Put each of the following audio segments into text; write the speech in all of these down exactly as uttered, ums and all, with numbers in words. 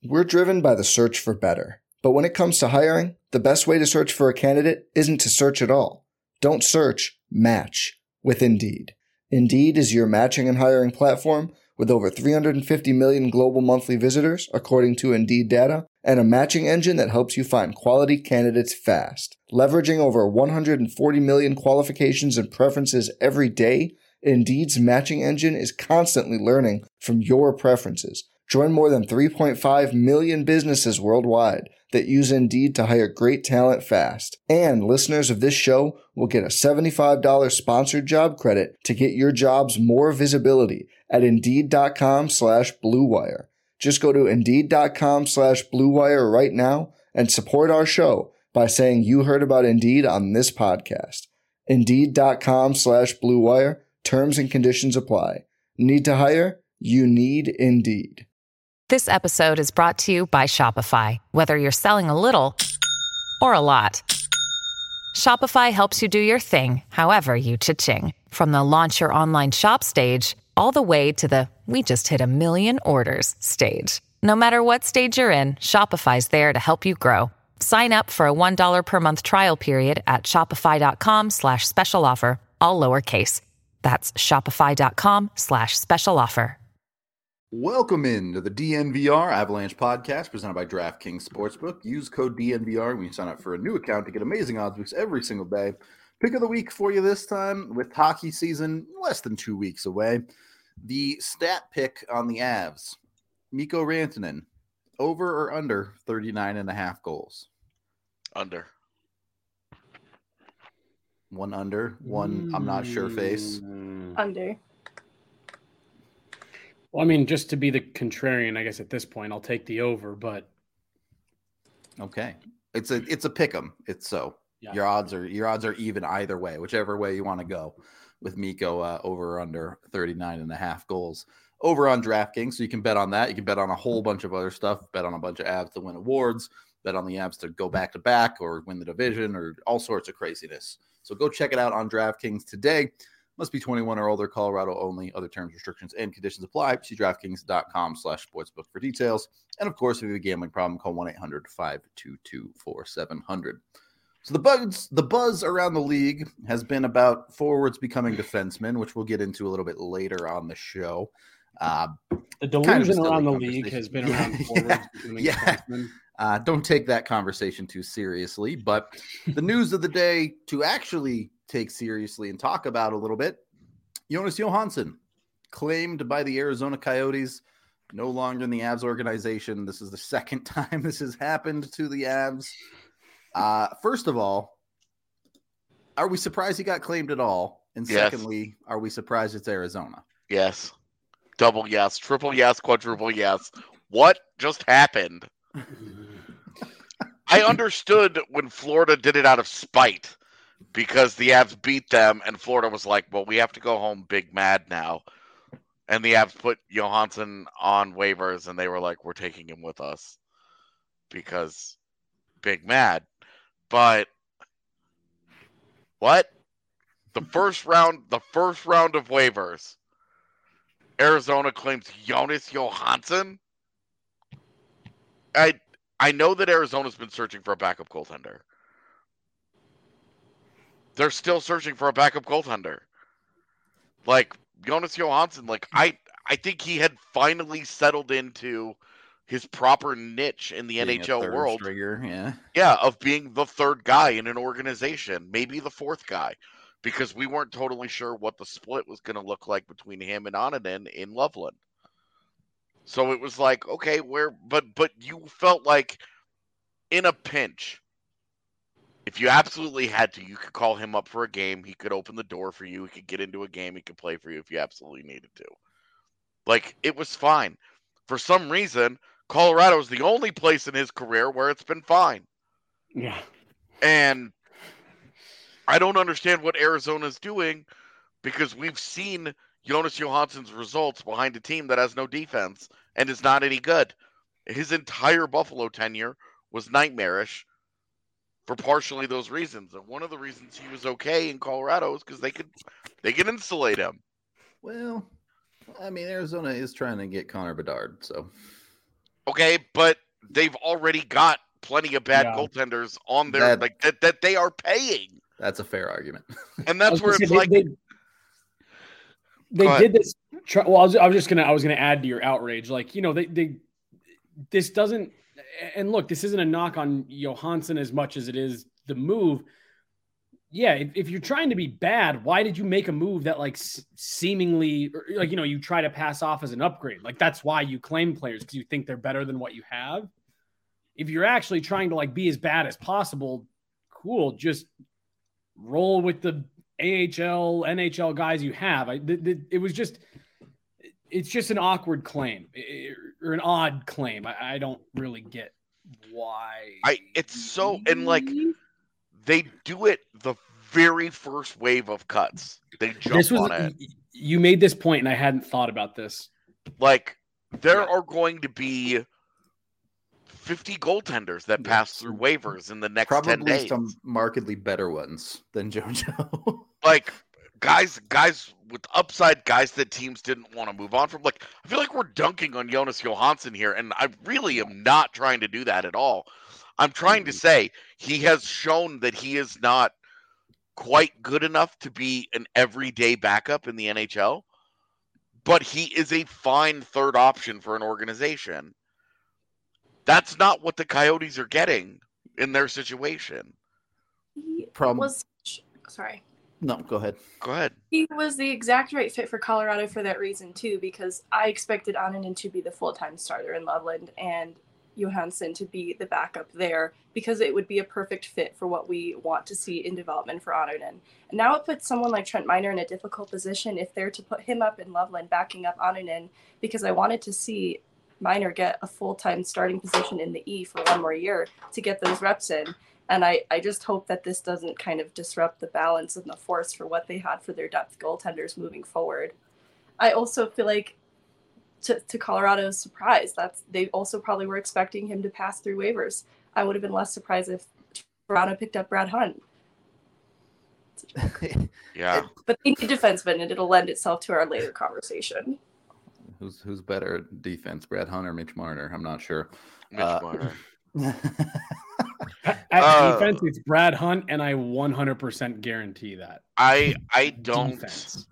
We're driven by the search for better. But when it comes to hiring, the best way to search for a candidate isn't to search at all. Don't search, match with Indeed. Indeed is your matching and hiring platform with over three hundred fifty million global monthly visitors, according to Indeed data, and a matching engine that helps you find quality candidates fast. Leveraging over one hundred forty million qualifications and preferences every day, Indeed's matching engine is constantly learning from your preferences. Join more than three point five million businesses worldwide that use Indeed to hire great talent fast. And listeners of this show will get a seventy-five dollars sponsored job credit to get your jobs more visibility at Indeed.com slash Blue Wire. Just go to Indeed.com slash Blue Wire right now and support our show by saying you heard about Indeed on this podcast. Indeed.com slash Blue Wire. Terms and conditions apply. Need to hire? You need Indeed. This episode is brought to you by Shopify. Whether you're selling a little or a lot, Shopify helps you do your thing, however you cha-ching. From the launch your online shop stage, all the way to the we just hit a million orders stage. No matter what stage you're in, Shopify's there to help you grow. Sign up for a one dollar per month trial period at shopify.com slash special offer, all lowercase. That's shopify.com slash special offer. Welcome in to the D N V R Avalanche podcast presented by DraftKings Sportsbook. Use code D N V R when you sign up for a new account to get amazing odds boosts every single day. Pick of the week for you this time with hockey season less than two weeks away. The stat pick on the Avs, Mikko Rantanen, over or under thirty-nine and a half goals? Under. One under, one I'm not sure face. Under. Well, I mean, just to be the contrarian, I guess at this point, I'll take the over, but okay, it's a it's a pick 'em. It's so yeah. your odds are your odds are even either way, whichever way you want to go. With Mikko uh, over or under thirty-nine and a half goals over on DraftKings, so you can bet on that. You can bet on a whole bunch of other stuff. Bet on a bunch of Avs to win awards. Bet on the Avs to go back to back or win the division or all sorts of craziness. So go check it out on DraftKings today. Must be twenty-one or older, Colorado only. Other terms, restrictions, and conditions apply. See DraftKings.com slash sportsbook for details. And, of course, if you have a gambling problem, call one eight hundred five two two four seven zero zero. So the buzz, the buzz around the league has been about forwards becoming defensemen, which we'll get into a little bit later on the show. Uh, the delusion kind of around the league has been yeah, around forwards yeah, becoming yeah. defensemen. Uh, don't take that conversation too seriously. But the news of the day to actually take seriously and talk about a little bit, Jonas Johansson, claimed by the Arizona Coyotes, no longer in the Avs organization. This is the second time this has happened to the Avs. Uh, first of all, are we surprised he got claimed at all? And yes. Secondly, are we surprised it's Arizona? Yes. Double yes. Triple yes. Quadruple yes. What just happened? I understood when Florida did it out of spite because the Avs beat them and Florida was like, well, we have to go home big mad now. And the Avs put Johansson on waivers and they were like, we're taking him with us because big mad. But what? The first round, the first round of waivers, Arizona claims Jonas Johansson. I I know that Arizona's been searching for a backup goaltender. They're still searching for a backup goaltender. Like Jonas Johansson, like I I think he had finally settled into his proper niche in the Being N H L world. Stringer, yeah. Yeah, of being the third guy in an organization, maybe the fourth guy, because we weren't totally sure what the split was going to look like between him and Onanen in Loveland. So it was like, okay, where, but but you felt like in a pinch, if you absolutely had to, you could call him up for a game. He could open the door for you. He could get into a game. He could play for you if you absolutely needed to. Like, it was fine. For some reason, Colorado is the only place in his career where it's been fine. Yeah. And I don't understand what Arizona's doing because we've seen Jonas Johansson's results behind a team that has no defense and is not any good. His entire Buffalo tenure was nightmarish for partially those reasons. And one of the reasons he was okay in Colorado is because they could they could insulate him. Well, I mean, Arizona is trying to get Connor Bedard, so Okay, but they've already got plenty of bad Yeah. goaltenders on their That- like that, that they are paying. That's a fair argument. And I that's was where gonna it's say, like they, they, they Go did this. try- Well, I was, I was just gonna I was gonna add to your outrage. Like, you know, they they this doesn't. And look, this isn't a knock on Johansson as much as it is the move. Yeah, if, if you're trying to be bad, why did you make a move that like s- seemingly or, like, you know, you try to pass off as an upgrade? Like, that's why you claim players, because you think they're better than what you have. If you're actually trying to like be as bad as possible, cool, just roll with the A H L, N H L guys you have. I, th- th- it was just, it's just an awkward claim it, or an odd claim. I, I don't really get why. I it's so and like they do it the very first wave of cuts. They jump this was, on it. You made this point, and I hadn't thought about this. Like there Yeah. are going to be fifty goaltenders that pass through waivers in the next ten Probably days. some markedly better ones than JoJo. Like guys, guys with upside, guys that teams didn't want to move on from. Like I feel like we're dunking on Jonas Johansson here, and I really am not trying to do that at all. I'm trying to say he has shown that he is not quite good enough to be an everyday backup in the N H L, but he is a fine third option for an organization. That's not what the Coyotes are getting in their situation. He Problem- was sorry. No, go ahead. Go ahead. He was the exact right fit for Colorado for that reason too, because I expected Annunen to be the full-time starter in Loveland and Johansson to be the backup there, because it would be a perfect fit for what we want to see in development for Annunen. And now it puts someone like Trent Miner in a difficult position if they're to put him up in Loveland backing up Annunen, because I wanted to see Miner get a full-time starting position in the E for one more year to get those reps in. And I, I just hope that this doesn't kind of disrupt the balance and the force for what they had for their depth goaltenders moving forward. I also feel like, to, to Colorado's surprise, that's they also probably were expecting him to pass through waivers. I would have been less surprised if Toronto picked up Brad Hunt. Yeah. But they need defensemen, and it'll lend itself to our later conversation. Who's who's better at defense, Brad Hunt or Mitch Marner? I'm not sure. Mitch Uh, Marner. At Uh, defense, it's Brad Hunt, and I one hundred percent guarantee that. I I don't. Defense.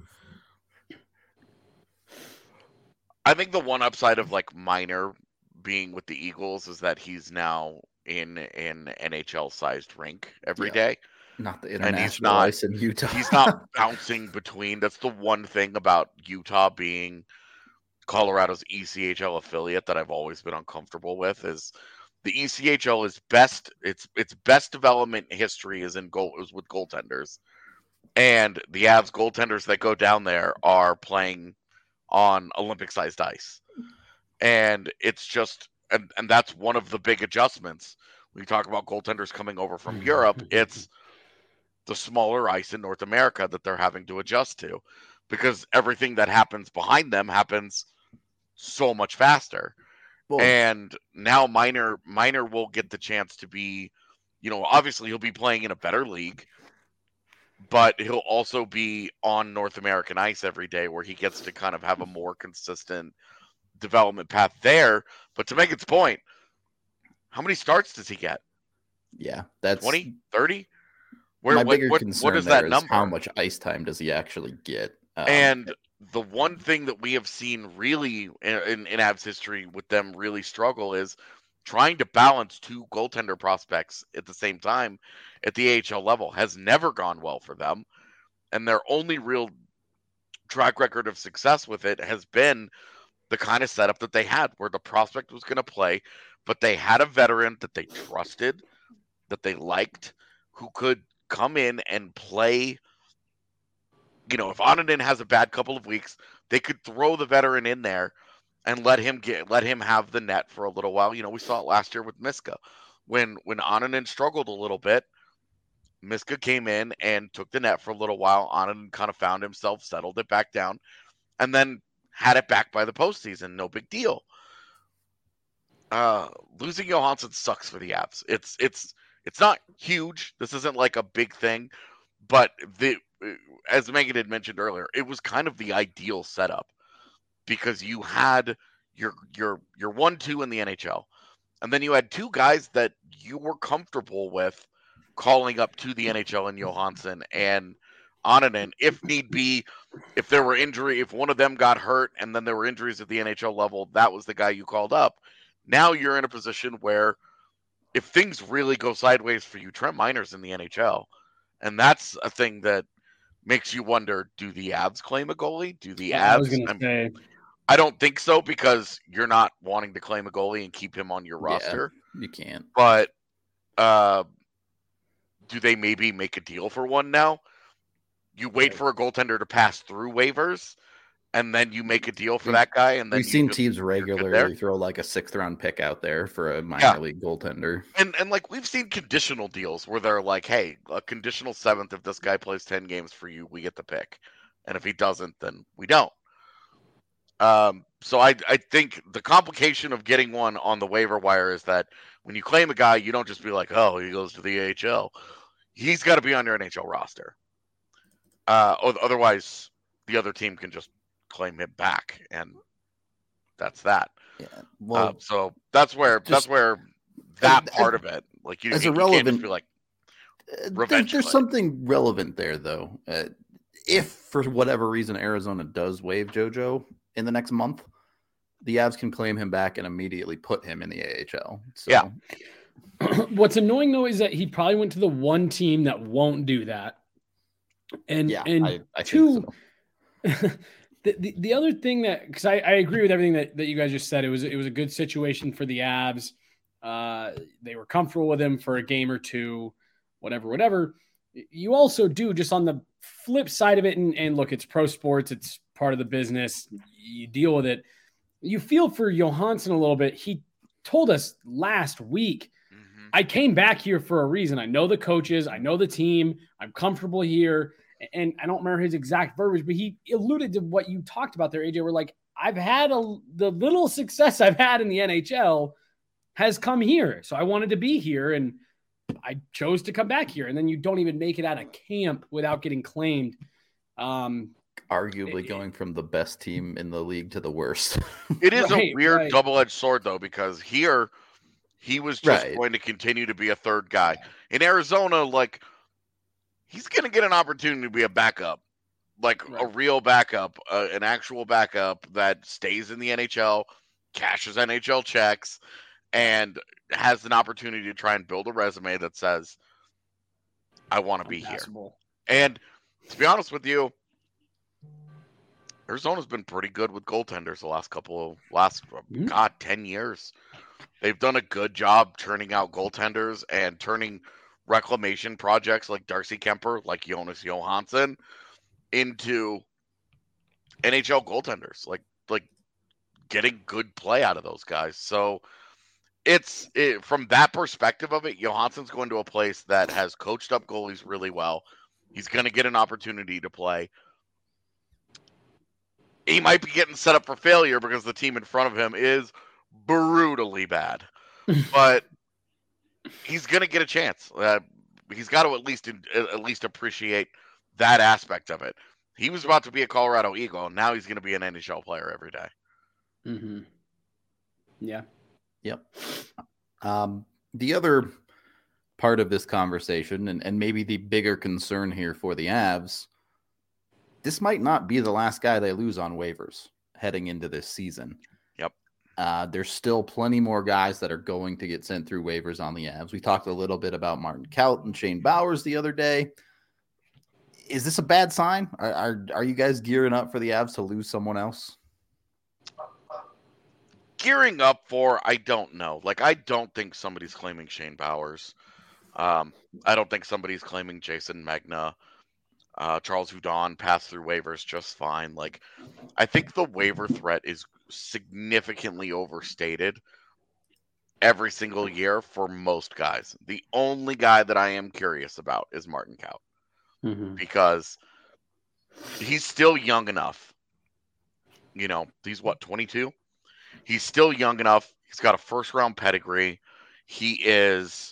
I think the one upside of like Miner being with the Eagles is that he's now in an N H L sized rink every Yeah. day. Not the And international he's not- ice in Utah. He's not bouncing between. That's the one thing about Utah being Colorado's E C H L affiliate that I've always been uncomfortable with. Is the E C H L is best. Its its best development history is in goal is with goaltenders, and the Avs goaltenders that go down there are playing on Olympic sized ice, and it's just and and that's one of the big adjustments when you talk about goaltenders coming over from Europe. It's the smaller ice in North America that they're having to adjust to, because everything that happens behind them happens so much faster. Well, And now Miner Miner will get the chance to be, you know, obviously he'll be playing in a better league, but he'll also be on North American ice every day, where he gets to kind of have a more consistent development path there. But to make its point, how many starts does he get? yeah, that's twenty, thirty? Where my what, bigger what, concern what is there that is number? how much ice time does he actually get? Um, And the one thing that we have seen really in, in, in Avs history with them really struggle is trying to balance two goaltender prospects at the same time at the A H L level has never gone well for them. And their only real track record of success with it has been the kind of setup that they had, where the prospect was going to play, but they had a veteran that they trusted, that they liked, who could come in and play. You know, if Annunen has a bad couple of weeks, they could throw the veteran in there and let him get let him have the net for a little while. You know, we saw it last year with Miska. When when Annunen struggled a little bit, Miska came in and took the net for a little while. Annunen kind of found himself, settled it back down, and then had it back by the postseason. No big deal. Uh, losing Johansson sucks for the Avs. It's it's it's not huge. This isn't like a big thing, but the as Megan had mentioned earlier, it was kind of the ideal setup, because you had you're you're you're one two in the N H L, and then you had two guys that you were comfortable with calling up to the N H L in Johansson and Ananen, if need be, if there were injury, if one of them got hurt and then there were injuries at the N H L level, that was the guy you called up. Now you're in a position where if things really go sideways for you, Trent Miner's in the N H L. And that's a thing that makes you wonder, do the Avs claim a goalie? Do the Avs? I was gonna say, I don't think so, because you're not wanting to claim a goalie and keep him on your roster. Yeah, you can't. But uh, do they maybe make a deal for one now? You wait for a goaltender to pass through waivers, and then you make a deal for that guy. And then we've seen just, teams regularly throw like a sixth round pick out there for a minor yeah. league goaltender. And and like we've seen conditional deals where they're like, hey, a conditional seventh, if this guy plays ten games for you, we get the pick. And if he doesn't, then we don't. Um, so I I think the complication of getting one on the waiver wire is that when you claim a guy, you don't just be like, oh, he goes to the A H L. He's got to be on your N H L roster. Uh, otherwise, the other team can just claim him back, and that's that. Yeah. Well, uh, so that's where that's where that as, part of it, like you, as you, a relevant, you can't just be like revenge. There's, there's something relevant there, though. Uh, if for whatever reason Arizona does waive JoJo in the next month, the Avs can claim him back and immediately put him in the A H L. So. Yeah. What's annoying though is that he probably went to the one team that won't do that. And yeah, and I, I two, think so. the, the the other thing that, because I, I agree with everything that, that you guys just said, it was it was a good situation for the Avs. Uh, they were comfortable with him for a game or two, whatever, whatever. You also do, just on the flip side of it, and, and look, it's pro sports, it's part of the business. You deal with it. You feel for Johansson a little bit. He told us last week, I came back here for a reason. I know the coaches. I know the team. I'm comfortable here. And I don't remember his exact verbiage, but he alluded to what you talked about there, A J, where like, I've had a, the little success I've had in the N H L has come here. So I wanted to be here, and I chose to come back here. And then you don't even make it out of camp without getting claimed. Um, Arguably it, going from the best team in the league to the worst. It is right, a weird right. double-edged sword, though, because here – he was just right. going to continue to be a third guy. In Arizona, like, he's going to get an opportunity to be a backup, like right. a real backup, uh, an actual backup that stays in the N H L, cashes N H L checks, and has an opportunity to try and build a resume that says, I want to be here. And to be honest with you, Arizona's been pretty good with goaltenders the last couple of, last, mm-hmm. God, ten years. They've done a good job turning out goaltenders and turning reclamation projects like Darcy Kemper, like Jonas Johansson, into N H L goaltenders, like like getting good play out of those guys. So it's it, from that perspective of it, Johansson's going to a place that has coached up goalies really well. He's going to get an opportunity to play. He might be getting set up for failure because the team in front of him is brutally bad, but he's going to get a chance. Uh, he's got to at least at least appreciate that aspect of it. He was about to be a Colorado Eagle. Now he's going to be an N H L player every day. Mm-hmm. Yeah. Yep. Um, the other part of this conversation, and, and maybe the bigger concern here for the Avs, this might not be the last guy they lose on waivers heading into this season. Yep. Uh, there's still plenty more guys that are going to get sent through waivers on the Avs. We talked a little bit about Martin Kaut and Shane Bowers the other day. Is this a bad sign? Are, are, are you guys gearing up for the Avs to lose someone else? Gearing up for, I don't know. Like, I don't think somebody's claiming Shane Bowers. Um, I don't think somebody's claiming Jason Megna. Uh, Charles Hudon passed through waivers just fine. Like, I think the waiver threat is significantly overstated every single year for most guys. The only guy that I am curious about is Martin Kaut. Mm-hmm. Because he's still young enough. You know, he's what, twenty-two? He's still young enough. He's got a first round pedigree. He is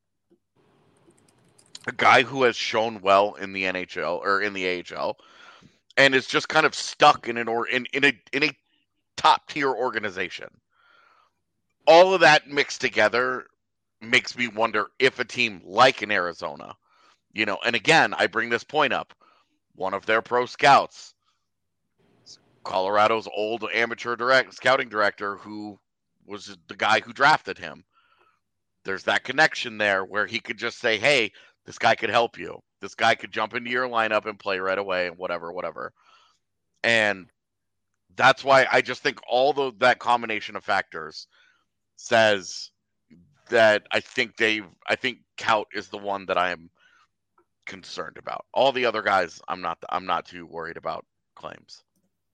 a guy who has shown well in the N H L or in the A H L and is just kind of stuck in an or in, in a in a top tier organization. All of that mixed together makes me wonder if a team like an Arizona, you know, and again, I bring this point up. One of their pro scouts, Colorado's old amateur direct scouting director, who was the guy who drafted him. There's that connection there where he could just say, hey, this guy could help you. This guy could jump into your lineup and play right away and whatever, whatever. And that's why I just think all the, that combination of factors says that I think they've, I think Kaut is the one that I am concerned about. All the other guys, I'm not, I'm not too worried about claims.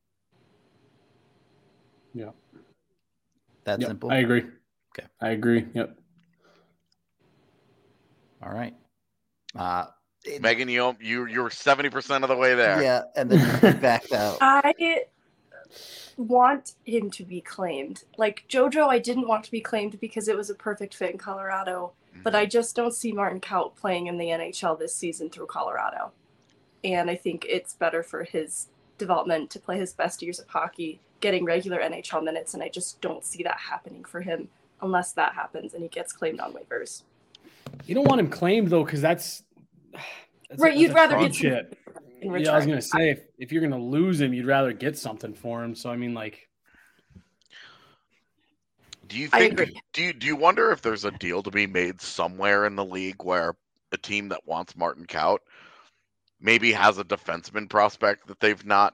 Yeah. That yep, simple. I agree. Okay. I agree. Yep. All right. Uh, it, Megan, you you you're seventy percent of the way there. Yeah, and then you backed out. I want him to be claimed. Like JoJo, I didn't want to be claimed because it was a perfect fit in Colorado, mm-hmm. but I just don't see Martin Kaut playing in the N H L this season through Colorado. And I think it's better for his development to play his best years of hockey, getting regular N H L minutes, and I just don't see that happening for him unless that happens and he gets claimed on waivers. You don't want him claimed though, because that's, that's right. A, you'd rather get shit. Yeah, I was gonna say if, if you're gonna lose him, you'd rather get something for him. So I mean, like, do you think? Do you do you wonder if there's a deal to be made somewhere in the league where a team that wants Martin Kaut maybe has a defenseman prospect that they've not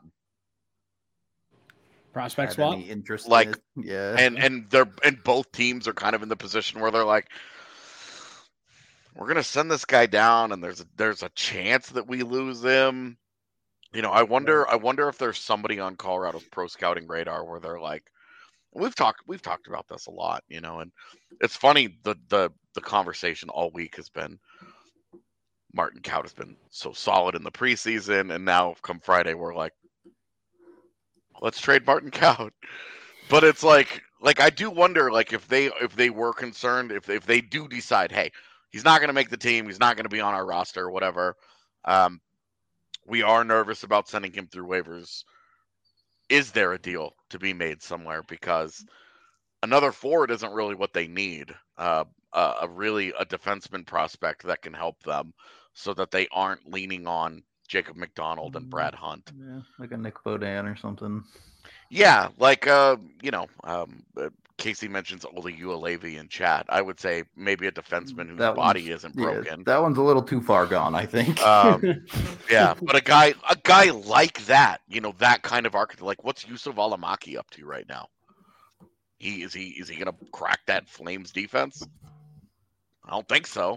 prospect swap interest, like, in yeah, and and they're and both teams are kind of in the position where they're like, we're gonna send this guy down, and there's a, there's a chance that we lose him. You know, I wonder. I wonder if there's somebody on Colorado's pro scouting radar where they're like, we've talked we've talked about this a lot, you know, and it's funny the the the conversation all week has been Martin Kaut has been so solid in the preseason, and now come Friday we're like, let's trade Martin Kaut. But it's like like I do wonder like if they if they were concerned if if they do decide, hey, he's not going to make the team, he's not going to be on our roster, whatever. Um, we are nervous about sending him through waivers. Is there a deal to be made somewhere? Because another forward isn't really what they need. Uh, a, a really a defenseman prospect that can help them so that they aren't leaning on Jacob McDonald and Brad Hunt. Yeah, like a Nick Beaudin or something. Yeah, like, uh, you know, um, uh, Casey mentions Oli Uelevi in chat. I would say maybe a defenseman whose that body isn't broken. Yeah, that one's a little too far gone, I think. Um, yeah, but a guy, a guy like that, you know, that kind of archetype. Like, what's Yusuf Alamaki up to right now? He is he is he gonna crack that Flames defense? I don't think so.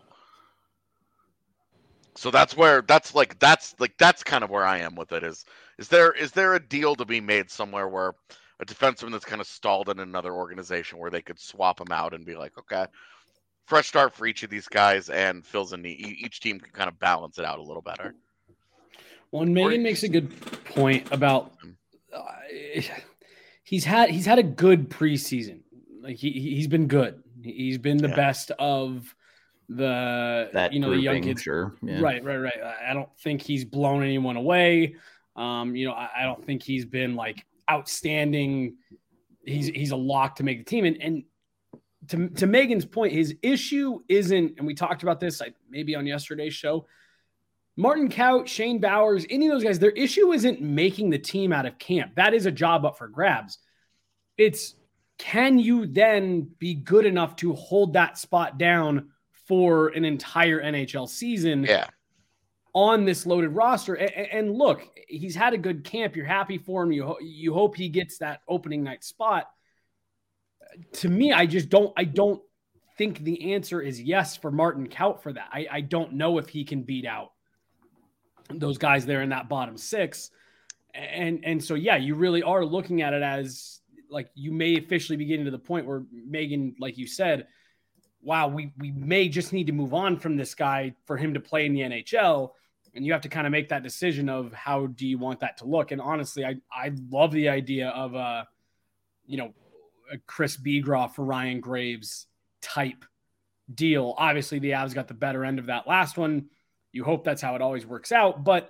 So that's where that's like that's like that's kind of where I am with it. Is is there is there a deal to be made somewhere where a defenseman that's kind of stalled in another organization where they could swap him out and be like, okay, fresh start for each of these guys and fills in the each team can kind of balance it out a little better. Well, and Megan makes a good point about uh, he's had he's had a good preseason. Like he he's been good. He's been the yeah. best of the that you know grouping, the young kids. Sure. Yeah. Right, right, right. I don't think he's blown anyone away. Um, you know, I, I don't think he's been like outstanding. He's he's a lock to make the team. And and to to Megan's point, his issue isn't, and we talked about this like, maybe on yesterday's show. Martin Kaut, Shane Bowers, any of those guys, their issue isn't making the team out of camp. That is a job up for grabs. It's can you then be good enough to hold that spot down for an entire N H L season yeah. on this loaded roster? And, and look, he's had a good camp. You're happy for him. You, you hope he gets that opening night spot. To me, I just don't, I don't think the answer is yes for Martin Kaut for that. I, I don't know if he can beat out those guys there in that bottom six. And, and so, yeah, you really are looking at it as like, you may officially be getting to the point where Megan, like you said, wow, we, we may just need to move on from this guy for him to play in the N H L. And you have to kind of make that decision of how do you want that to look? And honestly, I, I love the idea of, uh, you know, a Chris Begroff for Ryan Graves type deal. Obviously, the Avs got the better end of that last one. You hope that's how it always works out. But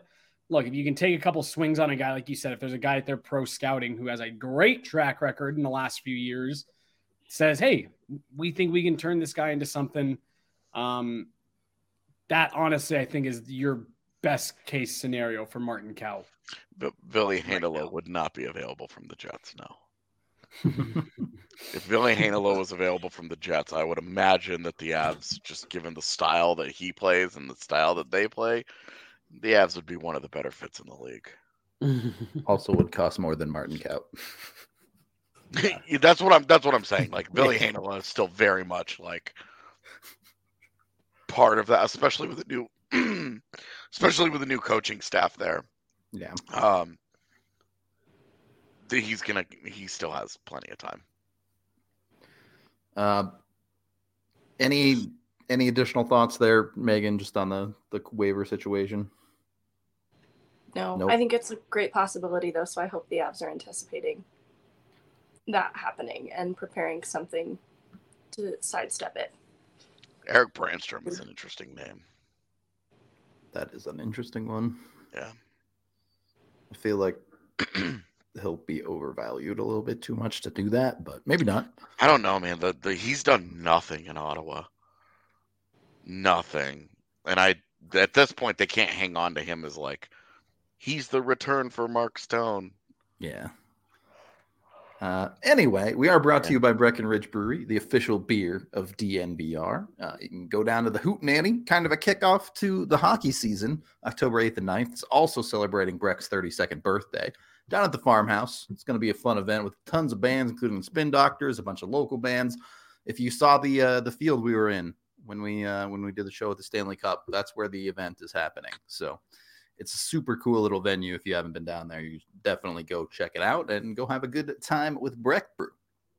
look, if you can take a couple swings on a guy, like you said, if there's a guy at their pro scouting who has a great track record in the last few years, says, hey, we think we can turn this guy into something. Um, that honestly, I think is your best case scenario for Martin Kaut. But Billy Hanelo would not be available from the Jets, no. If Billy Hanelo was available from the Jets, I would imagine that the Avs, just given the style that he plays and the style that they play, the Avs would be one of the better fits in the league. Also would cost more than Martin Kaut. Yeah. that's what I'm that's what I'm saying. Like Billy Hanelo is still very much like part of that, especially with the new especially with the new coaching staff there. Yeah. Um he's gonna he still has plenty of time. Uh, any any additional thoughts there, Megan, just on the, the waiver situation? No, nope. I think it's a great possibility, though, so I hope the Avs are anticipating that happening and preparing something to sidestep it. Eric Brandstrom is an interesting name. That is an interesting one. Yeah. I feel like he'll be overvalued a little bit too much to do that, but maybe not. I don't know, man. The, the he's done nothing in Ottawa. Nothing. And I at this point they can't hang on to him as like he's the return for Mark Stone. Yeah. Uh, anyway, we are brought yeah. to you by Breckenridge Brewery, the official beer of D N V R. Uh, you can go down to the Hootenanny, kind of a kickoff to the hockey season, October eighth and ninth. It's also celebrating Breck's thirty-second birthday. Down at the farmhouse, it's going to be a fun event with tons of bands, including Spin Doctors, a bunch of local bands. If you saw the uh, the field we were in when we uh, when we did the show at the Stanley Cup, that's where the event is happening. So it's a super cool little venue. If you haven't been down there, you definitely go check it out and go have a good time with Breck Brew.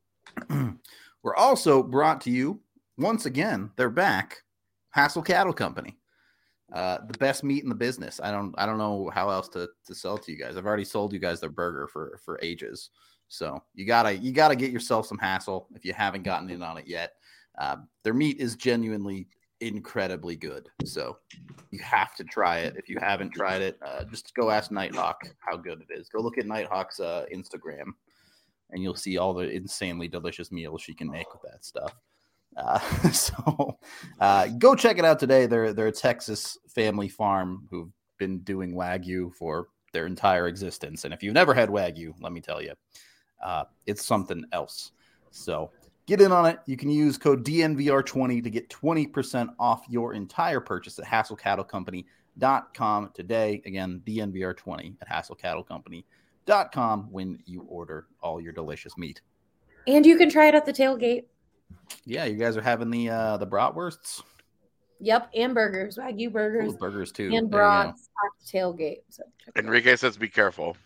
We're also brought to you once again. They're back, Hassel Cattle Company. Uh, the best meat in the business. I don't I don't know how else to, to sell to you guys. I've already sold you guys their burger for, for ages. So you gotta you gotta get yourself some Hassel if you haven't gotten in on it yet. Uh, their meat is genuinely incredibly good. So you have to try it. If you haven't tried it, uh, just go ask Nighthawk how good it is. Go look at Nighthawk's uh, Instagram and you'll see all the insanely delicious meals she can make with that stuff. Uh, so uh, go check it out today. They're they're a Texas family farm who've been doing Wagyu for their entire existence. And if you've never had Wagyu, let me tell you, uh, it's something else. So get in on it. You can use code D N V R twenty to get twenty percent off your entire purchase at hassel cattle company dot com today. Again, D N V R twenty at hassel cattle company dot com when you order all your delicious meat. And you can try it at the tailgate. Yeah, you guys are having the uh, the bratwursts. Yep, and burgers, Wagyu burgers, Ooh, burgers too, and brats at the tailgate. So Enrique says, "Be careful."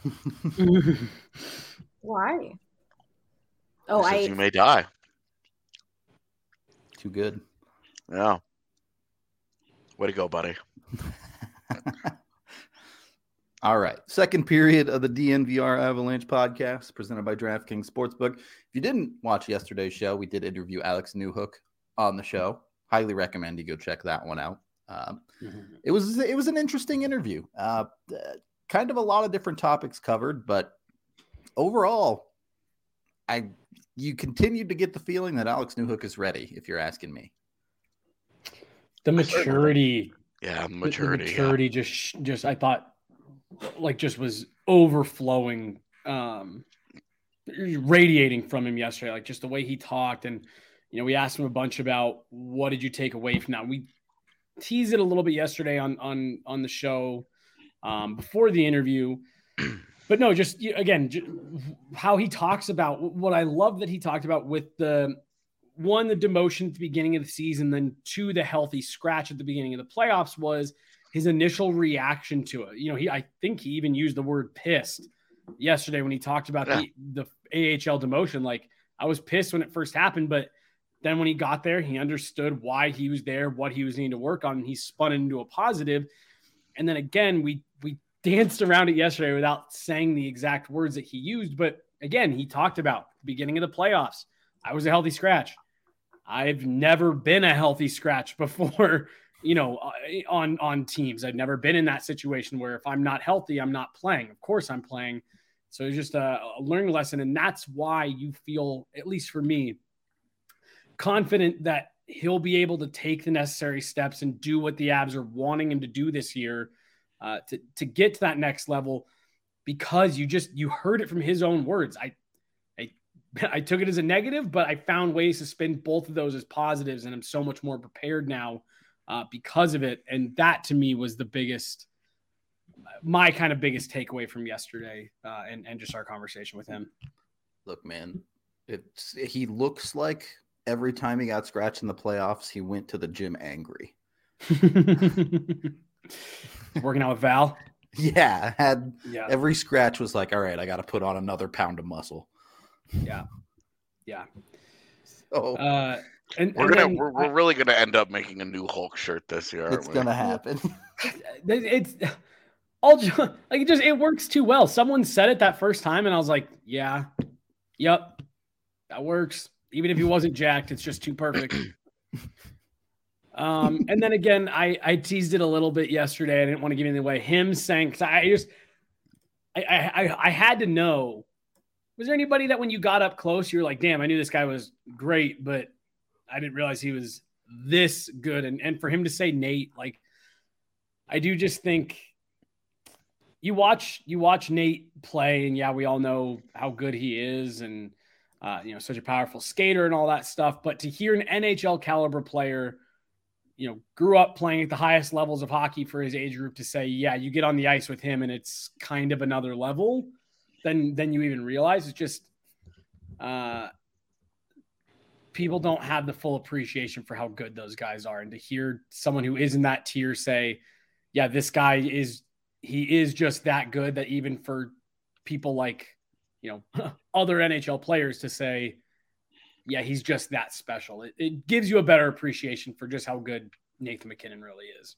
Why? Oh, he I. says you may die. Too good. Yeah. Way to go, buddy. All right. Second period of the D N V R Avalanche podcast presented by DraftKings Sportsbook. If you didn't watch yesterday's show, we did interview Alex Newhook on the show. Highly recommend you go check that one out. Uh, mm-hmm. It was it was an interesting interview. Uh, kind of a lot of different topics covered, but overall, I you continued to get the feeling that Alex Newhook is ready, if you're asking me. The maturity. Yeah, maturity. The maturity yeah. just just I thought like just was overflowing, um, radiating from him yesterday. Like just the way he talked, and you know, we asked him a bunch about what did you take away from that. We teased it a little bit yesterday on on on the show um, before the interview, but no, just again, just how he talks about what I love that he talked about with the one, the demotion at the beginning of the season, then two, the healthy scratch at the beginning of the playoffs was his initial reaction to it. You know, he, I think he even used the word pissed yesterday when he talked about yeah. the, the A H L demotion. Like, I was pissed when it first happened, but then when he got there, he understood why he was there, what he was needing to work on, and he spun it into a positive. And then again, we, we danced around it yesterday without saying the exact words that he used. But again, he talked about the beginning of the playoffs. I was a healthy scratch. I've never been a healthy scratch before, you know, on, on teams. I've never been in that situation where if I'm not healthy, I'm not playing. Of course I'm playing. So it's just a, a learning lesson. And that's why you feel, at least for me, confident that he'll be able to take the necessary steps and do what the Avs are wanting him to do this year uh, to, to get to that next level, because you just, you heard it from his own words. I, I, I took it as a negative, but I found ways to spin both of those as positives. And I'm so much more prepared now uh, because of it. And that to me was the biggest, my kind of biggest takeaway from yesterday uh, and, and just our conversation with him. Look, man, it's, he looks like every time he got scratched in the playoffs, he went to the gym angry. Working out with Val? Yeah. Had yeah. Every scratch was like, all right, I got to put on another pound of muscle. Yeah. Yeah. So uh, and, we're and gonna then, we're, we're really gonna end up making a new Hulk shirt this year. It's gonna happen. It's all like it just it works too well. Someone said it that first time, and I was like, yeah, yep, that works. Even if he wasn't jacked, it's just too perfect. um, and then again, I, I teased it a little bit yesterday. I didn't want to give anything away. Him saying, cause I just, I, I, I had to know, was there anybody that when you got up close, you were like, damn, I knew this guy was great, but I didn't realize he was this good. And, and for him to say Nate, like, I do just think you watch, you watch Nate play, and yeah, we all know how good he is. And, Uh, you know, such a powerful skater and all that stuff. But to hear an N H L caliber player, you know, grew up playing at the highest levels of hockey for his age group to say, yeah, you get on the ice with him and it's kind of another level than, than you even realize. It's just uh, people don't have the full appreciation for how good those guys are. And to hear someone who is in that tier say, yeah, this guy is, he is just that good, that even for people like, you know, other N H L players to say, yeah, he's just that special. It, it gives you a better appreciation for just how good Nathan MacKinnon really is.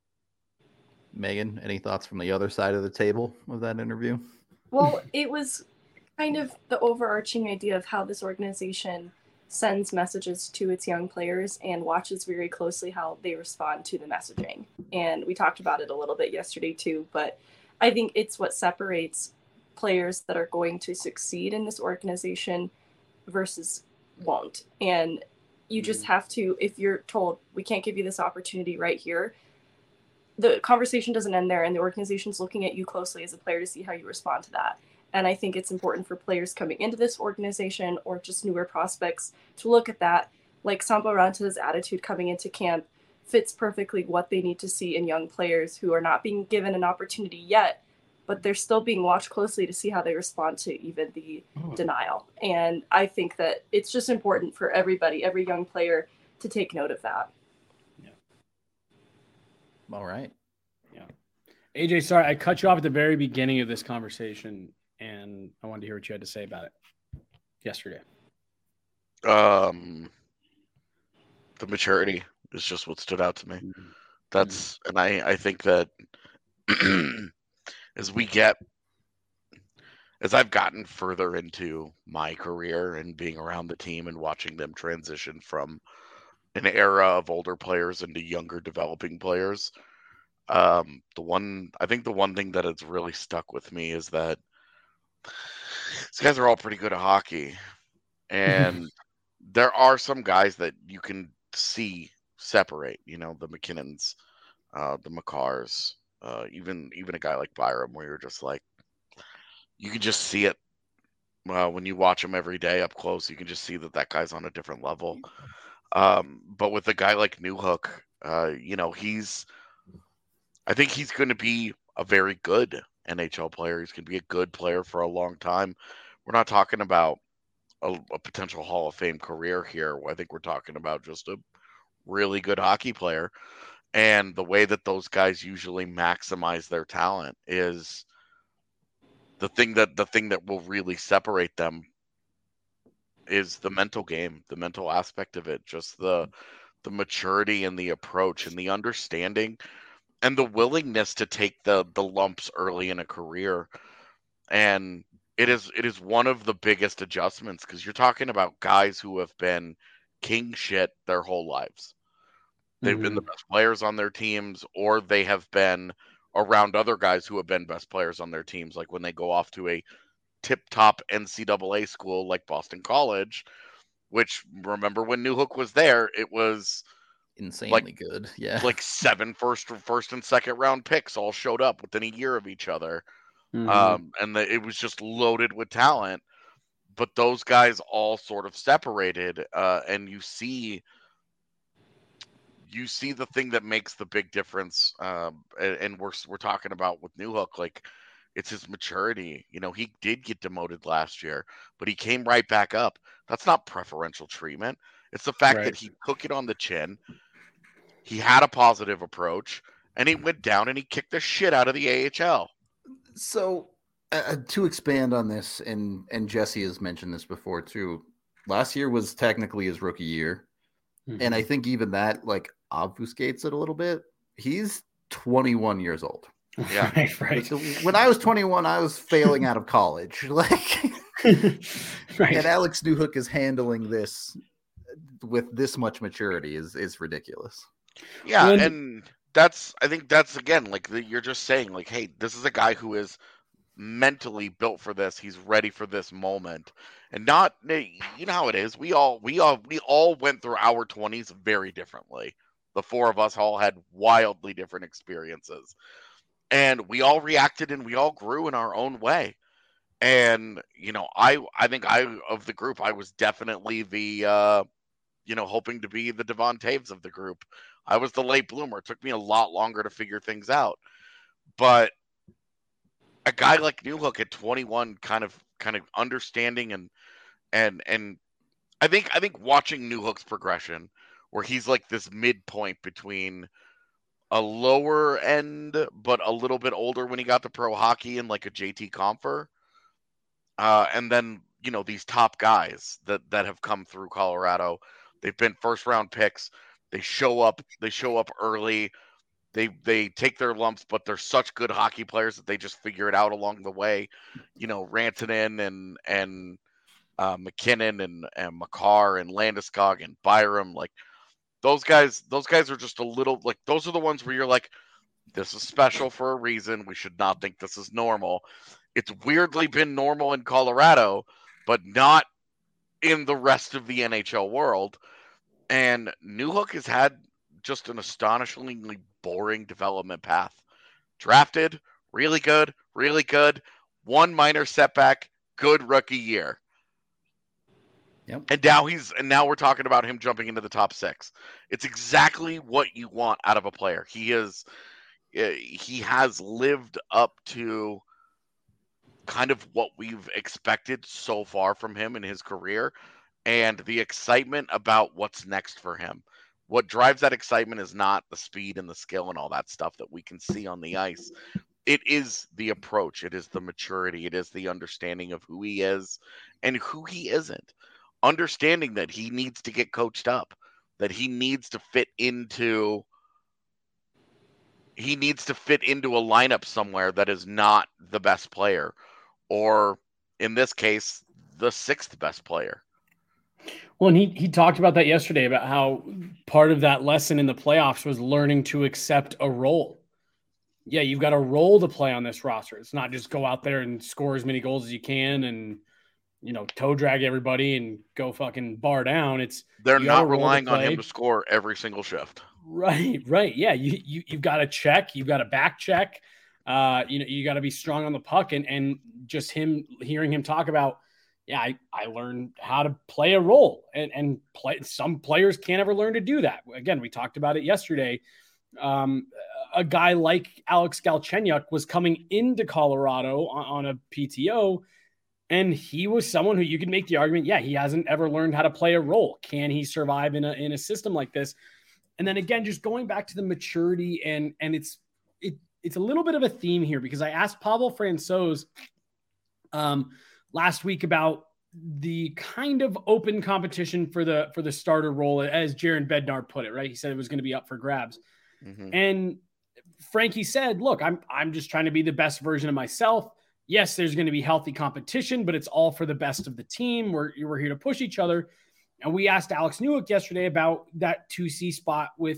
Megan, any thoughts from the other side of the table of that interview? Well, it was kind of the overarching idea of how this organization sends messages to its young players and watches very closely how they respond to the messaging. And we talked about it a little bit yesterday too, but I think it's what separates players that are going to succeed in this organization versus won't. And you just have to, if you're told we can't give you this opportunity right here, the conversation doesn't end there, and the organization's looking at you closely as a player to see how you respond to that. And I think it's important for players coming into this organization or just newer prospects to look at that. Like Sampo Ranta's attitude coming into camp fits perfectly what they need to see in young players who are not being given an opportunity yet, but they're still being watched closely to see how they respond to even the oh. denial. And I think that it's just important for everybody, every young player, to take note of that. Yeah. All right. Yeah. A J, sorry, I cut you off at the very beginning of this conversation, and I wanted to hear what you had to say about it yesterday. Um, the maturity is just what stood out to me. Mm-hmm. That's, and I, I think that as we get, as I've gotten further into my career and being around the team and watching them transition from an era of older players into younger developing players, um, the one, I think the one thing that has really stuck with me is that these guys are all pretty good at hockey. And there are some guys that you can see separate, you know, the MacKinnons, uh, the Makars, uh, even even a guy like Byram, where you're just like, you can just see it uh, when you watch him every day up close. You can just see that that guy's on a different level. Um, but with a guy like Newhook, uh, you know, he's, I think he's going to be a very good N H L player. He's going to be a good player for a long time. We're not talking about a, a potential Hall of Fame career here. I think we're talking about just a really good hockey player. And the way that those guys usually maximize their talent is the thing that the thing that will really separate them is the mental game, the mental aspect of it, just the the maturity and the approach and the understanding and the willingness to take the the lumps early in a career. And it is it is one of the biggest adjustments, because you're talking about guys who have been king shit their whole lives. They've Mm-hmm. been the best players on their teams, or they have been around other guys who have been best players on their teams. Like when they go off to a tip-top N C double A school like Boston College, which, remember when Newhook was there, it was insanely like, good. Yeah. Like seven first, first and second round picks all showed up within a year of each other. Mm-hmm. Um, and the, it was just loaded with talent. But those guys all sort of separated, uh, and you see you see the thing that makes the big difference. Um, and, and we're we're talking about with Newhook, like, it's his maturity. You know, he did get demoted last year, but he came right back up. That's not preferential treatment. It's the fact Right. that he took it on the chin. He had a positive approach, and he went down and he kicked the shit out of the A H L. So uh, to expand on this, and and Jesse has mentioned this before too. Last year was technically his rookie year, mm-hmm. and I think even that like obfuscates it a little bit. He's twenty-one years old. Yeah, right, right. When I was twenty-one, I was failing out of college. Like, right. And Alex Newhook is handling this with this much maturity is is ridiculous. Yeah, When... and that's I think that's again like the, you're just saying like, hey, this is a guy who is mentally built for this. He's ready for this moment, and not you know how it is. We all we all we all went through our twenties very differently. The four of us all had wildly different experiences. And we all reacted and we all grew in our own way. And, you know, I I think I, of the group, I was definitely the, uh, you know, hoping to be the Devon Taves of the group. I was the late bloomer. It took me a lot longer to figure things out. But a guy like Newhook at twenty-one, kind of kind of understanding and, and, and I think, I think watching Newhook's progression, where he's like this midpoint between a lower end, but a little bit older when he got to pro hockey and like a J T Compher. Uh, and then, you know, these top guys that, that have come through Colorado, they've been first round picks. They show up, they show up early. They, they take their lumps, but they're such good hockey players that they just figure it out along the way. You know, Rantanen and, and uh, McKinnon and, and Makar and Landeskog and Byram, like, Those guys, those guys are just a little like those are the ones where you're like, this is special for a reason. We should not think this is normal. It's weirdly been normal in Colorado, but not in the rest of the N H L world. And Newhook has had just an astonishingly boring development path. Drafted, really good, really good. One minor setback, good rookie year. Yep. And now he's and now we're talking about him jumping into the top six. It's exactly what you want out of a player. He is he has lived up to kind of what we've expected so far from him in his career, and the excitement about what's next for him. What drives that excitement is not the speed and the skill and all that stuff that we can see on the ice. It is the approach. It is the maturity. It is the understanding of who he is and who he isn't. Understanding that he needs to get coached up, that he needs to fit into he needs to fit into a lineup somewhere that is not the best player, or in this case, the sixth best player. Well, and he he talked about that yesterday, about how part of that lesson in the playoffs was learning to accept a role. Yeah, you've got a role to play on this roster. It's not just go out there and score as many goals as you can and, you know, toe drag everybody and go fucking bar down. It's they're not relying on him to score every single shift. Right, right. Yeah, you, you you've got to check, you've got to back check. Uh, you know, you got to be strong on the puck, and and just him hearing him talk about, yeah, I, I learned how to play a role, and and play. Some players can't ever learn to do that. Again, we talked about it yesterday. Um, a guy like Alex Galchenyuk was coming into Colorado on, on a P T O. And he was someone who you could make the argument, yeah, he hasn't ever learned how to play a role. Can he survive in a in a system like this? And then again, just going back to the maturity, and and it's it it's a little bit of a theme here, because I asked Pavel Francouz um, last week about the kind of open competition for the for the starter role, as Jaron Bednar put it, right? He said it was going to be up for grabs. Mm-hmm. And Frankie said, look, I'm I'm just trying to be the best version of myself. Yes, there's going to be healthy competition, but it's all for the best of the team. We're, we're here to push each other. And we asked Alex Newhook yesterday about that two C spot with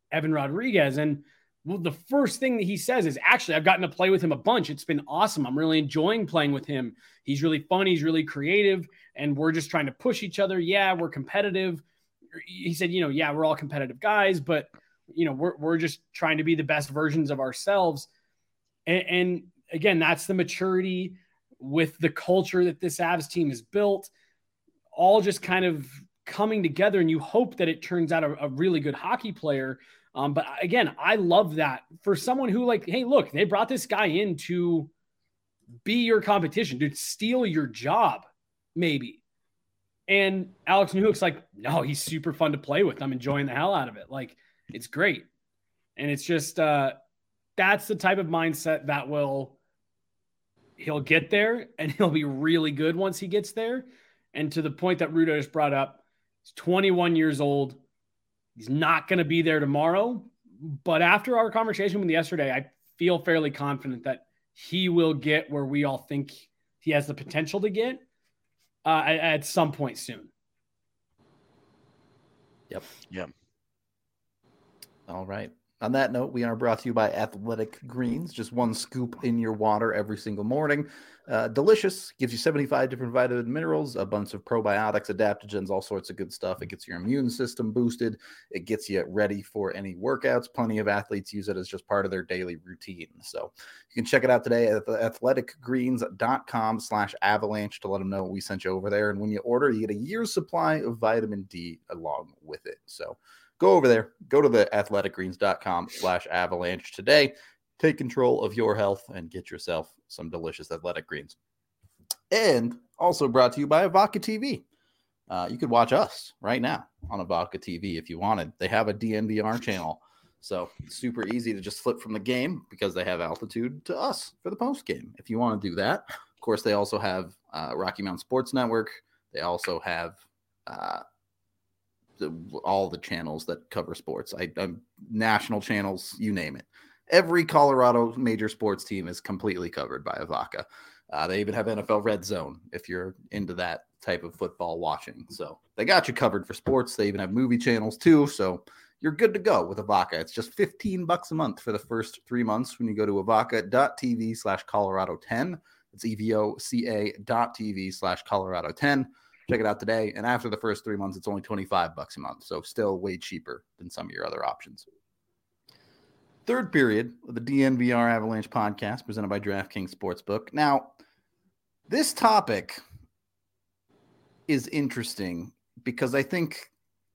Evan Rodriguez. And well, the first thing that he says is, actually, I've gotten to play with him a bunch. It's been awesome. I'm really enjoying playing with him. He's really fun. He's really creative. And we're just trying to push each other. Yeah, we're competitive. He said, you know, yeah, we're all competitive guys, but, you know, we're, we're just trying to be the best versions of ourselves. And, and again, that's the maturity with the culture that this Avs team has built, all just kind of coming together. And you hope that it turns out a, a really good hockey player. Um, but again, I love that for someone who like, hey, look, they brought this guy in to be your competition, to steal your job, maybe. And Alex Newhook's like, no, he's super fun to play with. I'm enjoying the hell out of it. Like, it's great. And it's just, uh, that's the type of mindset that will, he'll get there and he'll be really good once he gets there. And to the point that Rudo just brought up, he's twenty-one years old. He's not going to be there tomorrow, but after our conversation with him yesterday, I feel fairly confident that he will get where we all think he has the potential to get uh, at, at some point soon. Yep. Yep. All right. On that note, we are brought to you by Athletic Greens. Just one scoop in your water every single morning. Uh, delicious. Gives you seventy-five different vitamin minerals, a bunch of probiotics, adaptogens, all sorts of good stuff. It gets your immune system boosted. It gets you ready for any workouts. Plenty of athletes use it as just part of their daily routine. So you can check it out today at athleticgreens.com slash avalanche to let them know we sent you over there. And when you order, you get a year's supply of vitamin D along with it. So go over there, go to the athleticgreens.com slash avalanche today. Take control of your health and get yourself some delicious Athletic Greens. And also brought to you by Avaka T V. Uh, you could watch us right now on Avaka T V if you wanted. They have a D N V R channel. So it's super easy to just flip from the game because they have altitude to us for the post game if you want to do that. Of course, they also have uh, Rocky Mountain Sports Network. They also have uh, The, all the channels that cover sports, I, um, national channels, you name it. Every Colorado major sports team is completely covered by Avaka. Uh, they even have N F L Red Zone if you're into that type of football watching. So they got you covered for sports. They even have movie channels too. So you're good to go with Avaka. It's just fifteen bucks a month for the first three months when you go to avaka.tv slash Colorado 10. It's E-V-O-C-A dot TV slash Colorado 10. Check it out today. And after the first three months, it's only twenty-five bucks a month. So still way cheaper than some of your other options. Third period of the D N V R Avalanche podcast presented by DraftKings Sportsbook. Now, this topic is interesting because I think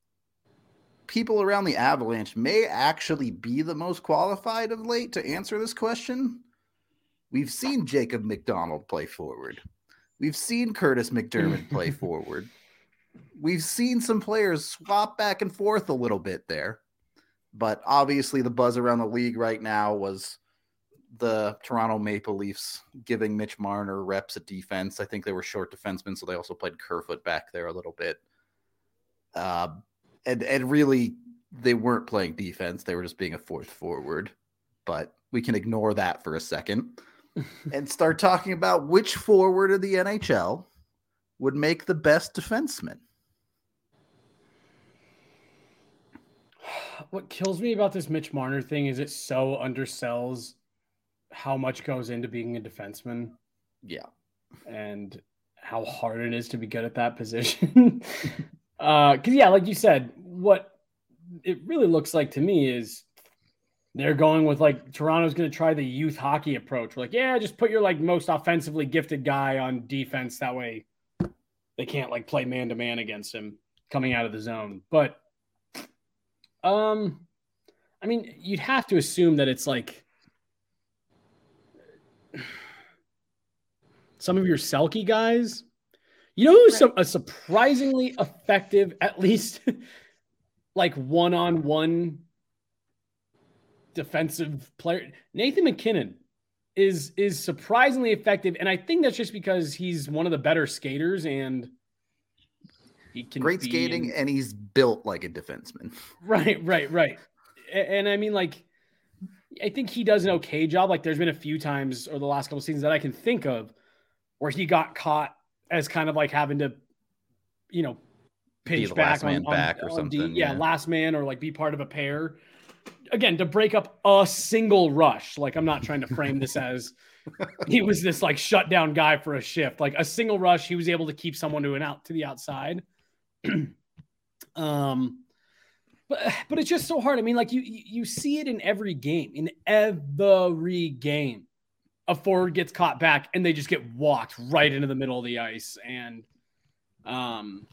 people around the Avalanche may actually be the most qualified of late to answer this question. We've seen Jacob McDonald play forward. We've seen Curtis McDermott play forward. We've seen some players swap back and forth a little bit there. But obviously the buzz around the league right now was the Toronto Maple Leafs giving Mitch Marner reps at defense. I think they were short defensemen, so they also played Kerfoot back there a little bit. Uh, and, and really, they weren't playing defense. They were just being a fourth forward. But we can ignore that for a second and start talking about which forward of the N H L would make the best defenseman. What kills me about this Mitch Marner thing is it so undersells how much goes into being a defenseman. Yeah. And how hard it is to be good at that position. uh, cause yeah, like you said, what it really looks like to me is they're going with like Toronto's going to try the youth hockey approach. We're like, yeah, just put your like most offensively gifted guy on defense. That way they can't like play man to man against him coming out of the zone. But um, I mean, you'd have to assume that it's like some of your Selke guys. You know who's right. a surprisingly effective, at least like one-on-one defensive player? Nathan McKinnon is is surprisingly effective, and I think that's just because he's one of the better skaters and he can great be skating, in... and he's built like a defenseman. Right, right, right. And, and I mean, like, I think he does an okay job. Like, there's been a few times over the last couple of seasons that I can think of where he got caught as kind of like having to, you know, pinch back on, back on, or on something. D, yeah, yeah, last man or like be part of a pair. again, to break up a single rush. Like, I'm not trying to frame this as he was this like shutdown guy for a shift. Like a single rush, he was able to keep someone to an out to the outside. um, but but it's just so hard. I mean, like you you see it in every game. In every game, a forward gets caught back and they just get walked right into the middle of the ice. And um,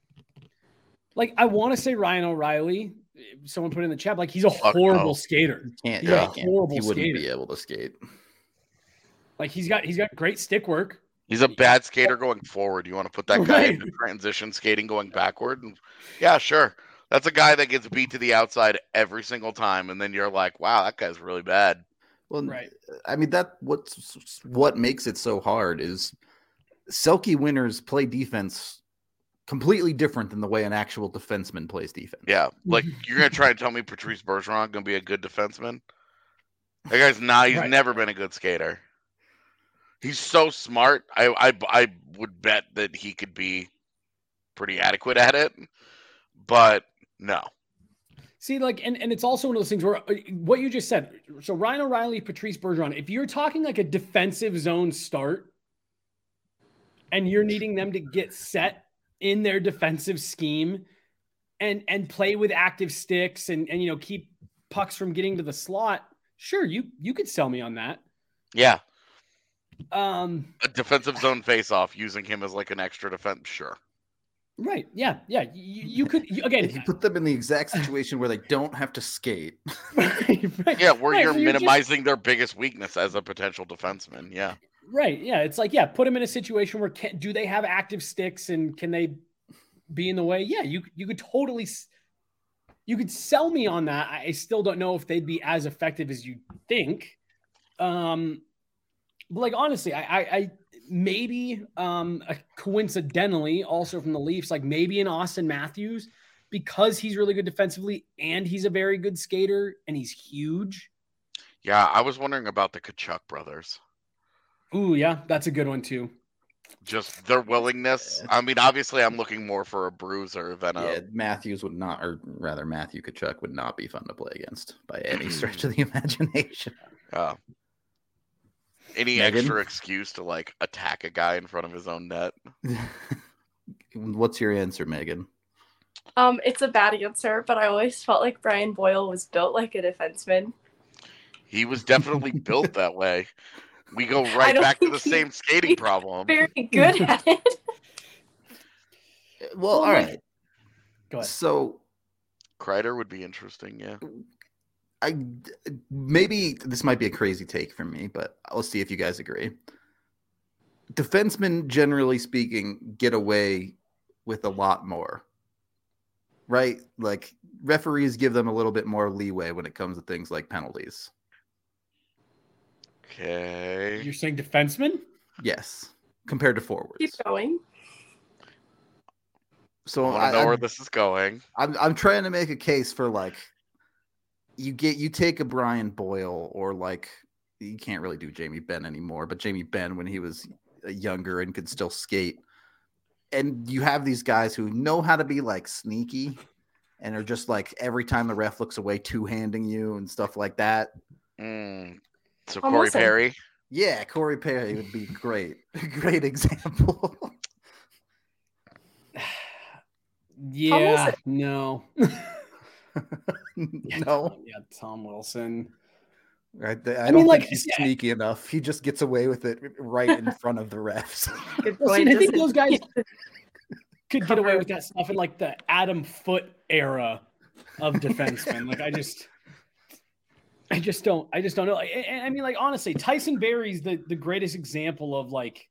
like I want to say Ryan O'Reilly. Someone put in the chat like he's a Fuck horrible no. skater. Can't, he's yeah, a he can't. horrible He wouldn't skater. be able to skate. Like he's got he's got great stick work. He's a bad skater going forward. You want to put that guy Right. into transition skating going backward? And yeah, sure. That's a guy that gets beat to the outside every single time, and then you're like, "Wow, that guy's really bad." Well, Right. I mean that what's what makes it so hard is Selke winners play defense completely different than the way an actual defenseman plays defense. Yeah, like you're gonna try and tell me Patrice Bergeron gonna be a good defenseman? That guy's not. He's Right. never been a good skater. He's so smart. I, I I would bet that he could be pretty adequate at it, but no. See, like, and, and it's also one of those things where uh, what you just said. So Ryan O'Reilly, Patrice Bergeron, if you're talking like a defensive zone start and you're needing them to get set in their defensive scheme and and play with active sticks and, and you know, keep pucks from getting to the slot, sure, you you could sell me on that. Yeah, Um, a defensive zone face-off using him as like an extra defense. Sure. right. Yeah. Yeah. You, you could, you, again, If you put them in the exact situation where they don't have to skate. right, right, Yeah, where right, you're so just- minimizing their biggest weakness as a potential defenseman. Yeah. Right. Yeah. It's like, yeah, put them in a situation where can, do they have active sticks and can they be in the way? Yeah, you you could totally, s- you could sell me on that. I still don't know if they'd be as effective as you think. Um, but like, honestly, I, I, I maybe um, uh, coincidentally also from the Leafs, like maybe in Austin Matthews, because he's really good defensively and he's a very good skater and he's huge. Yeah, I was wondering about the Kachuk brothers. Ooh, yeah, that's a good one too. Just their willingness. I mean, obviously, I'm looking more for a bruiser than a. Yeah, Matthews would not, or rather, Matthew Kachuk would not be fun to play against by any stretch of the imagination. Uh, any Megan? extra excuse to like attack a guy in front of his own net? What's your answer, Megan? Um, it's a bad answer, but I always felt like Brian Boyle was built like a defenseman. He was definitely built that way. We go I right don't back to think the he- same skating problem. Very good at it. Well, Well, all like- right. Go ahead. So Kreider would be interesting, yeah. I maybe this might be a crazy take from me, but let's see if you guys agree. Defensemen, generally speaking, get away with a lot more, right? Like referees give them a little bit more leeway when it comes to things like penalties. Okay. You're saying defenseman? Yes, compared to forwards. Keep going. So I want to I, know I'm, where this is going. I'm I'm trying to make a case for like you get you take a Brian Boyle or like you can't really do Jamie Benn anymore, but Jamie Benn when he was younger and could still skate, and you have these guys who know how to be like sneaky and are just like every time the ref looks away, two handing you and stuff like that. Mm. So Tom Corey Wilson. Perry. Yeah, Corey Perry would be great, great example. Yeah, no. No, Yeah, Tom Wilson. I, I, don't mean, think like, he's yeah. sneaky enough. He just gets away with it right in front of the refs. Good Well, see, point. I think Doesn't- those guys could get away with that stuff in like the Adam Foote era of defensemen. Like I just, I just don't, I just don't know. Like, I, I mean, like honestly, Tyson Berry's the the greatest example of like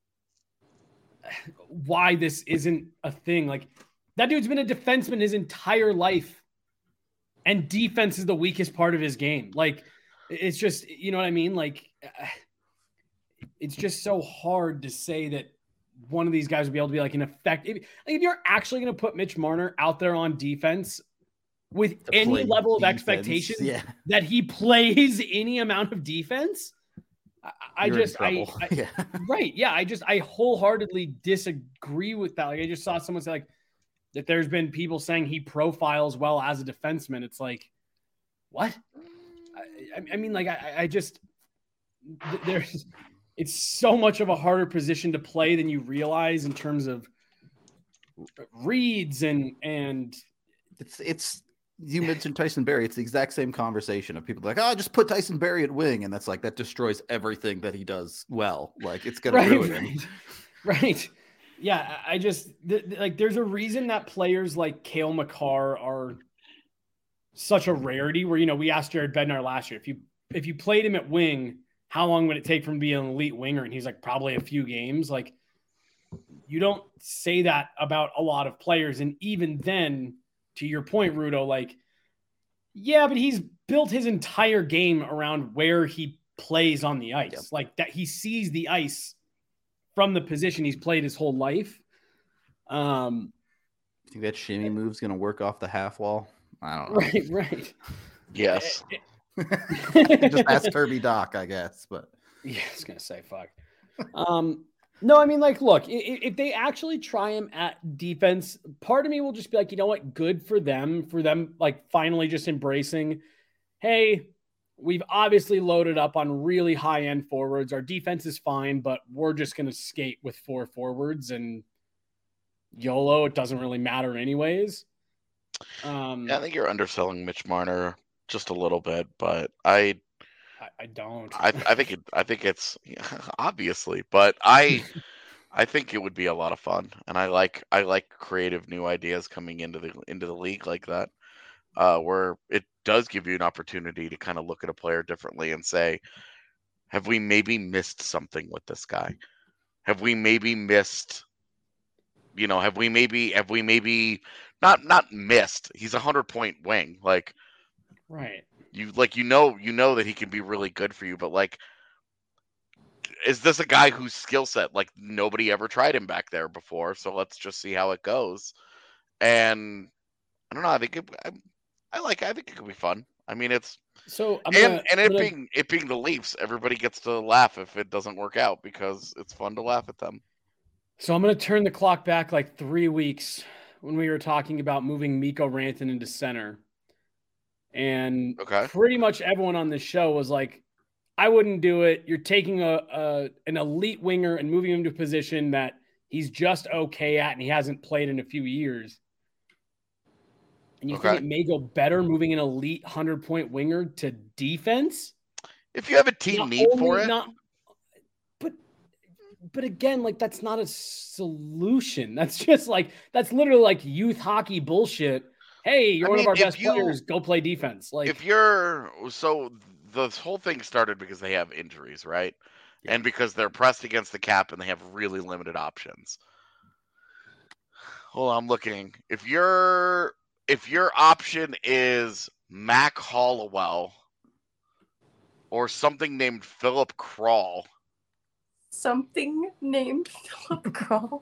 why this isn't a thing. Like that dude's been a defenseman his entire life, and defense is the weakest part of his game. Like it's just, you know what I mean? Like it's just so hard to say that one of these guys would be able to be like an effective. If, if you're actually going to put Mitch Marner out there on defense with To any play level of defense, expectation yeah. that he plays any amount of defense, I, I You're in just, I, trouble. I yeah. right. Yeah. I just, I wholeheartedly disagree with that. Like I just saw someone say like that there's been people saying he profiles well as a defenseman. It's like, what? I, I mean, like, I, I just, there's, it's so much of a harder position to play than you realize in terms of reads and, and it's, it's, you mentioned Tyson Barrie. It's the exact same conversation of people like, oh, just put Tyson Barrie at wing. And that's like, that destroys everything that he does well. Like it's going right, to ruin right, him. Right. Yeah. I just th- th- like, there's a reason that players like Cale Makar are such a rarity where, you know, we asked Jared Bednar last year, if you, if you played him at wing, how long would it take from being an elite winger? And he's like, probably a few games. Like you don't say that about a lot of players. And even then, to your point, Rudo, like, yeah, but he's built his entire game around where he plays on the ice. Yep. Like that he sees the ice from the position he's played his whole life. Um, you think that shimmy move's going to work off the half wall? I don't know. Right, right. Yes. Just ask Kirby Doc, I guess. But yeah, I was going to say, fuck. Um, No, I mean, like, look, if, if they actually try him at defense, part of me will just be like, you know what? Good for them, for them, like, finally just embracing, hey, we've obviously loaded up on really high-end forwards. Our defense is fine, but we're just going to skate with four forwards and YOLO. It doesn't really matter anyways. Um, yeah, I think you're underselling Mitch Marner just a little bit, but I... I don't. I, I think it. I think it's obviously, but I, I think it would be a lot of fun, and I like I like creative new ideas coming into the into the league like that, uh, where it does give you an opportunity to kind of look at a player differently and say, have we maybe missed something with this guy? Have we maybe missed? You know, have we maybe have we maybe not not missed? He's a hundred point wing, like right. You like you know you know that he can be really good for you, but like, is this a guy whose skill set like nobody ever tried him back there before? So let's just see how it goes. And I don't know. I think it, I, I like. I think it could be fun. I mean, it's so I'm and gonna, and it gonna, being it being the Leafs, everybody gets to laugh if it doesn't work out because it's fun to laugh at them. So I'm gonna turn the clock back like three weeks when we were talking about moving Mikko Rantanen into center. And okay. pretty much everyone on this show was like, I wouldn't do it. You're taking a, a an elite winger and moving him to a position that he's just okay at and he hasn't played in a few years. And you okay. think it may go better moving an elite hundred-point winger to defense? If you have a team not need for it. Not, but, but again, like that's not a solution. That's just like, that's literally like youth hockey bullshit. Hey, you're I one mean, of our best you, players. Go play defense. Like if you're so the whole thing started because they have injuries, right? Yeah. And because they're pressed against the cap and they have really limited options. Hold on, I'm looking. If your if your option is Mac Hollowell or something named Philip Kral. Something named Philip Kral.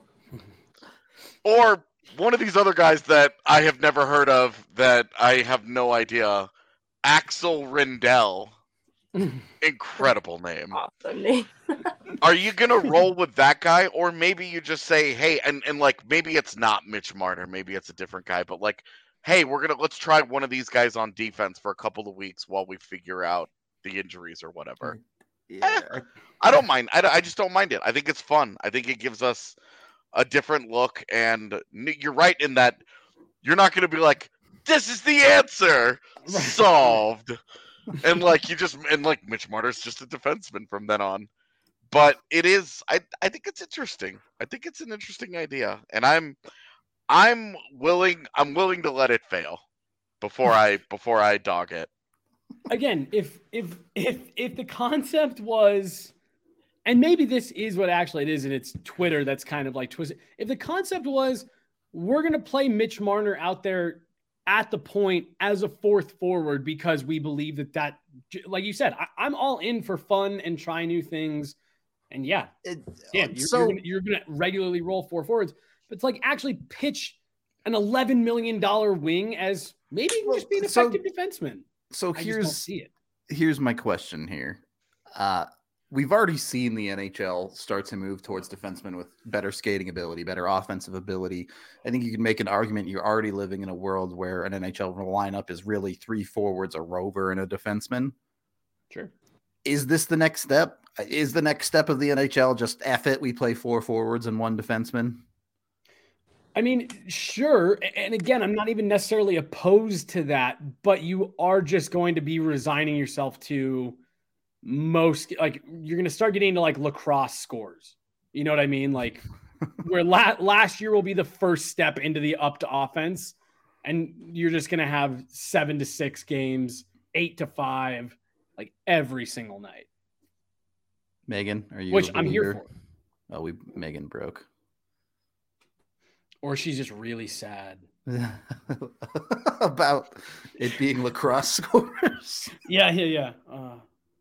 Or one of these other guys that I have never heard of that I have no idea. Axel Rendell. Incredible name. Awesome name. Are you going to roll with that guy? Or maybe you just say, hey, and, and like, maybe it's not Mitch Marner. Maybe it's a different guy. But like, hey, we're going to, let's try one of these guys on defense for a couple of weeks while we figure out the injuries or whatever. Yeah. Eh, I don't mind. I, I just don't mind it. I think it's fun. I think it gives us a different look, and you're right in that you're not going to be like, this is the answer solved. And like, you just, and like Mitch Marner's just a defenseman from then on, but it is, I, I think it's interesting. I think it's an interesting idea, and I'm, I'm willing, I'm willing to let it fail before I, before I dog it. Again, if, if, if, if the concept was, and maybe this is what actually it is, and it's Twitter that's kind of like twisted. If the concept was, we're going to play Mitch Marner out there at the point as a fourth forward because we believe that that, like you said, I, I'm all in for fun and try new things. And yeah, it, yeah you're, so, you're going to regularly roll four forwards, but it's like actually pitch an eleven million dollars wing as maybe just being an effective so, defenseman. So I here's, see it. here's my question here. Uh, we've already seen the N H L start to move towards defensemen with better skating ability, better offensive ability. I think you can make an argument you're already living in a world where an N H L lineup is really three forwards, a rover, and a defenseman. Sure. Is this the next step? Is the next step of the N H L just F it, we play four forwards and one defenseman? I mean, sure. And again, I'm not even necessarily opposed to that, but you are just going to be resigning yourself to most, like, you're going to start getting into like lacrosse scores. You know what I mean? Like, where la- last year will be the first step into the up to offense, and you're just going to have seven to six games, eight to five, like every single night. Megan, are you? Which I'm here for. Oh, we Megan broke. Or she's just really sad about it being lacrosse scores. Yeah, yeah, yeah. Uh,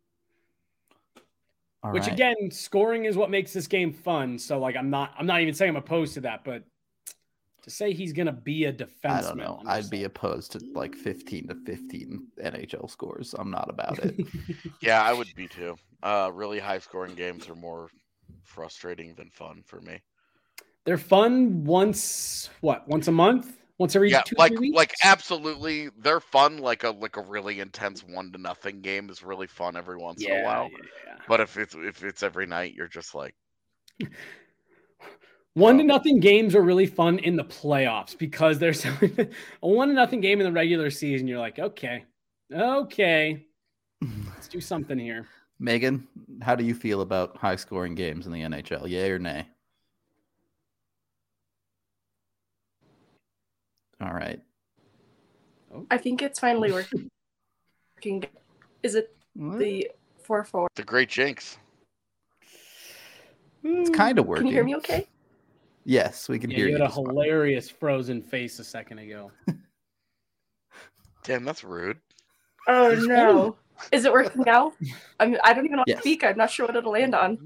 which right. Again, scoring is what makes this game fun. So, like, I'm not, I'm not even saying I'm opposed to that, but to say he's gonna be a defenseman, I don't know. I'd be opposed to like fifteen to fifteen N H L scores. I'm not about it. Yeah, I would be too. Uh, really high scoring games are more frustrating than fun for me. They're fun once, what, once a month? Once every yeah, two, like, three weeks? Like, absolutely. They're fun. Like a like a really intense one to nothing game is really fun every once yeah, in a while. Yeah, yeah. But if it's if it's every night, you're just like... One to nothing games are really fun in the playoffs because there's a one to nothing game in the regular season. You're like, okay, okay, let's do something here. Megan, how do you feel about high scoring games in the N H L? Yay or nay? All right. I think it's finally working. Is it what? the four four? The Great Jinx. It's kind of working. Can you hear me okay? Yes, we can yeah, hear you. You had a hilarious fine. Frozen face a second ago. Damn, that's rude. Oh no. Is it working now? I mean, I don't even know how yes. to speak. I'm not sure what it'll land on.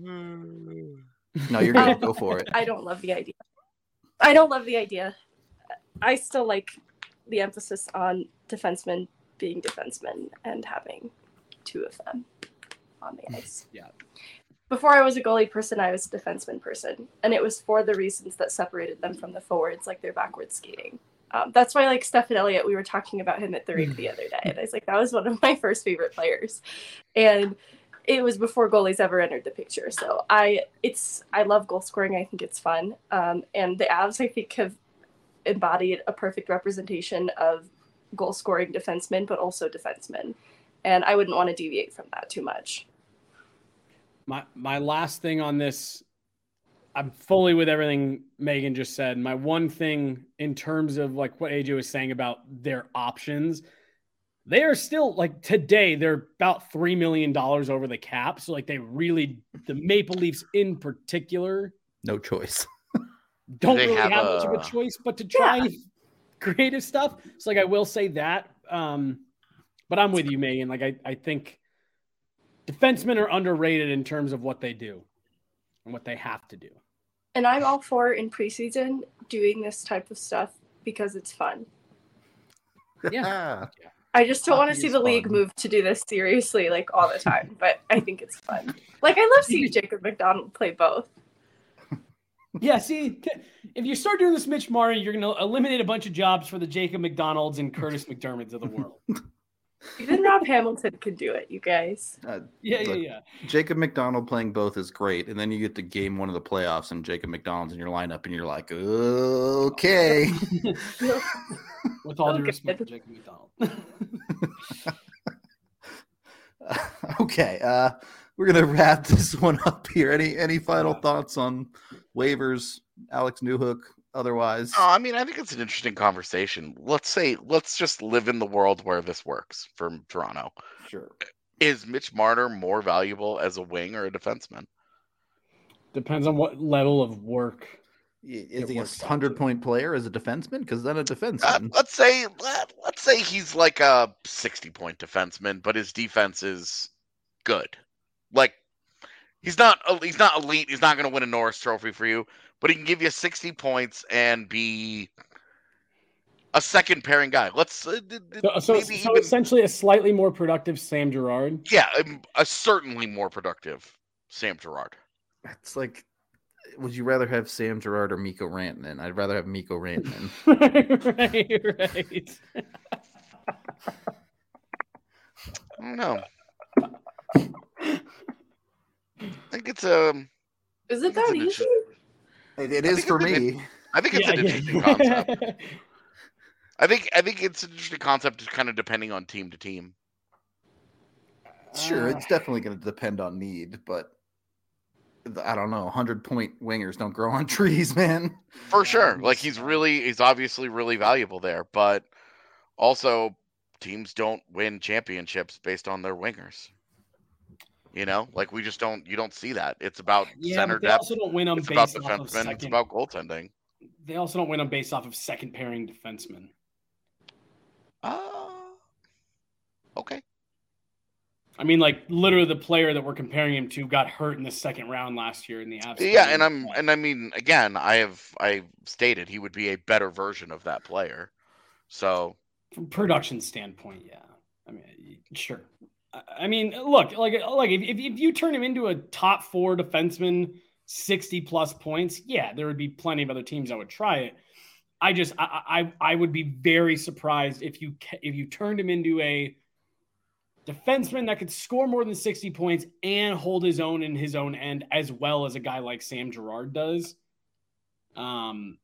No, you're good. Go for it. I don't love the idea. I don't love the idea. I still like the emphasis on defensemen being defensemen and having two of them on the ice. Yeah. Before I was a goalie person, I was a defenseman person, and it was for the reasons that separated them from the forwards, like their backward skating. Um, that's why, like, Stefan Elliott, we were talking about him at the rink the other day, and I was like, that was one of my first favorite players. And it was before goalies ever entered the picture. So I, it's, I love goal scoring. I think it's fun. Um, and the Avs, I think, have embodied a perfect representation of goal scoring defensemen, but also defensemen. And I wouldn't want to deviate from that too much. My my last thing on this, I'm fully with everything Megan just said. My one thing in terms of like what A J was saying about their options, they are still like today, they're about three million dollars over the cap. So like they really, the Maple Leafs in particular, no choice. Don't they really have, have much a... of a choice but to try yeah. creative stuff. So like I will say that. Um, but I'm with you, Megan. Like I, I think defensemen are underrated in terms of what they do and what they have to do. And I'm all for in preseason doing this type of stuff because it's fun. Yeah. I just don't want to see the fun. league move to do this seriously like all the time, but I think it's fun. Like I love seeing Jacob McDonald play both. Yeah, see, if you start doing this Mitch Marner, you're going to eliminate a bunch of jobs for the Jacob McDonalds and Curtis McDermotts of the world. Even Rob Hamilton could do it, you guys. Uh, yeah, look, yeah, yeah. Jacob McDonald playing both is great, and then you get to game one of the playoffs, and Jacob McDonald's in your lineup, and you're like, okay. With all due Okay. respect to Jacob McDonald. Okay, uh, we're gonna wrap this one up here. Any any final thoughts on waivers, Alex Newhook? Otherwise, Oh, I mean, I think it's an interesting conversation. Let's say, let's just live in the world where this works for Toronto. sure. Is Mitch Marner more valuable as a wing or a defenseman? Depends on what level of work. Is It he a works out hundred too. point player as a defenseman? Because then a Uh, defenseman. let's say, let, let's say he's like a sixty point defenseman, but his defense is good. Like he's not, he's not elite. He's not going to win a Norris Trophy for you, but he can give you sixty points and be a second pairing guy. Let's uh, d- d- So, so, maybe so even, essentially a slightly more productive Sam Girard. yeah, um, a certainly more productive. Sam Girard. It's like, would you rather have Sam Girard or Mikko Rantanen? I'd rather have Mikko Rantanen. right, right. I don't know. I think it's um. Is it that easy? It, it is for me. It, I think it's Yeah, an yeah. interesting concept. I think I think it's an interesting concept, just kind of depending on team to team. Sure, it's definitely going to depend on need, but I don't know. hundred-point wingers don't grow on trees, man. For sure. Like, he's really, he's obviously really valuable there, but also teams don't win championships based on their wingers. You know, like we just don't, you don't see that. It's about Yeah, center but they depth. also don't win them It's about based off of defensemen. second. It's about goaltending. They also don't win them based off of second pairing defensemen. Uh, okay. I mean, like literally, the player that we're comparing him to got hurt in the second round last year in the Avs. Yeah, and I'm, and I mean, again, I have, I stated he would be a better version of that player. So, from production standpoint, yeah. I mean, sure. I mean, look, like, like if, if you turn him into a top four defenseman, sixty plus points, yeah, there would be plenty of other teams that would try it. I just, I, I, I would be very surprised if you, if you turned him into a defenseman that could score more than sixty points and hold his own in his own end, as well as a guy like Sam Girard does. Um,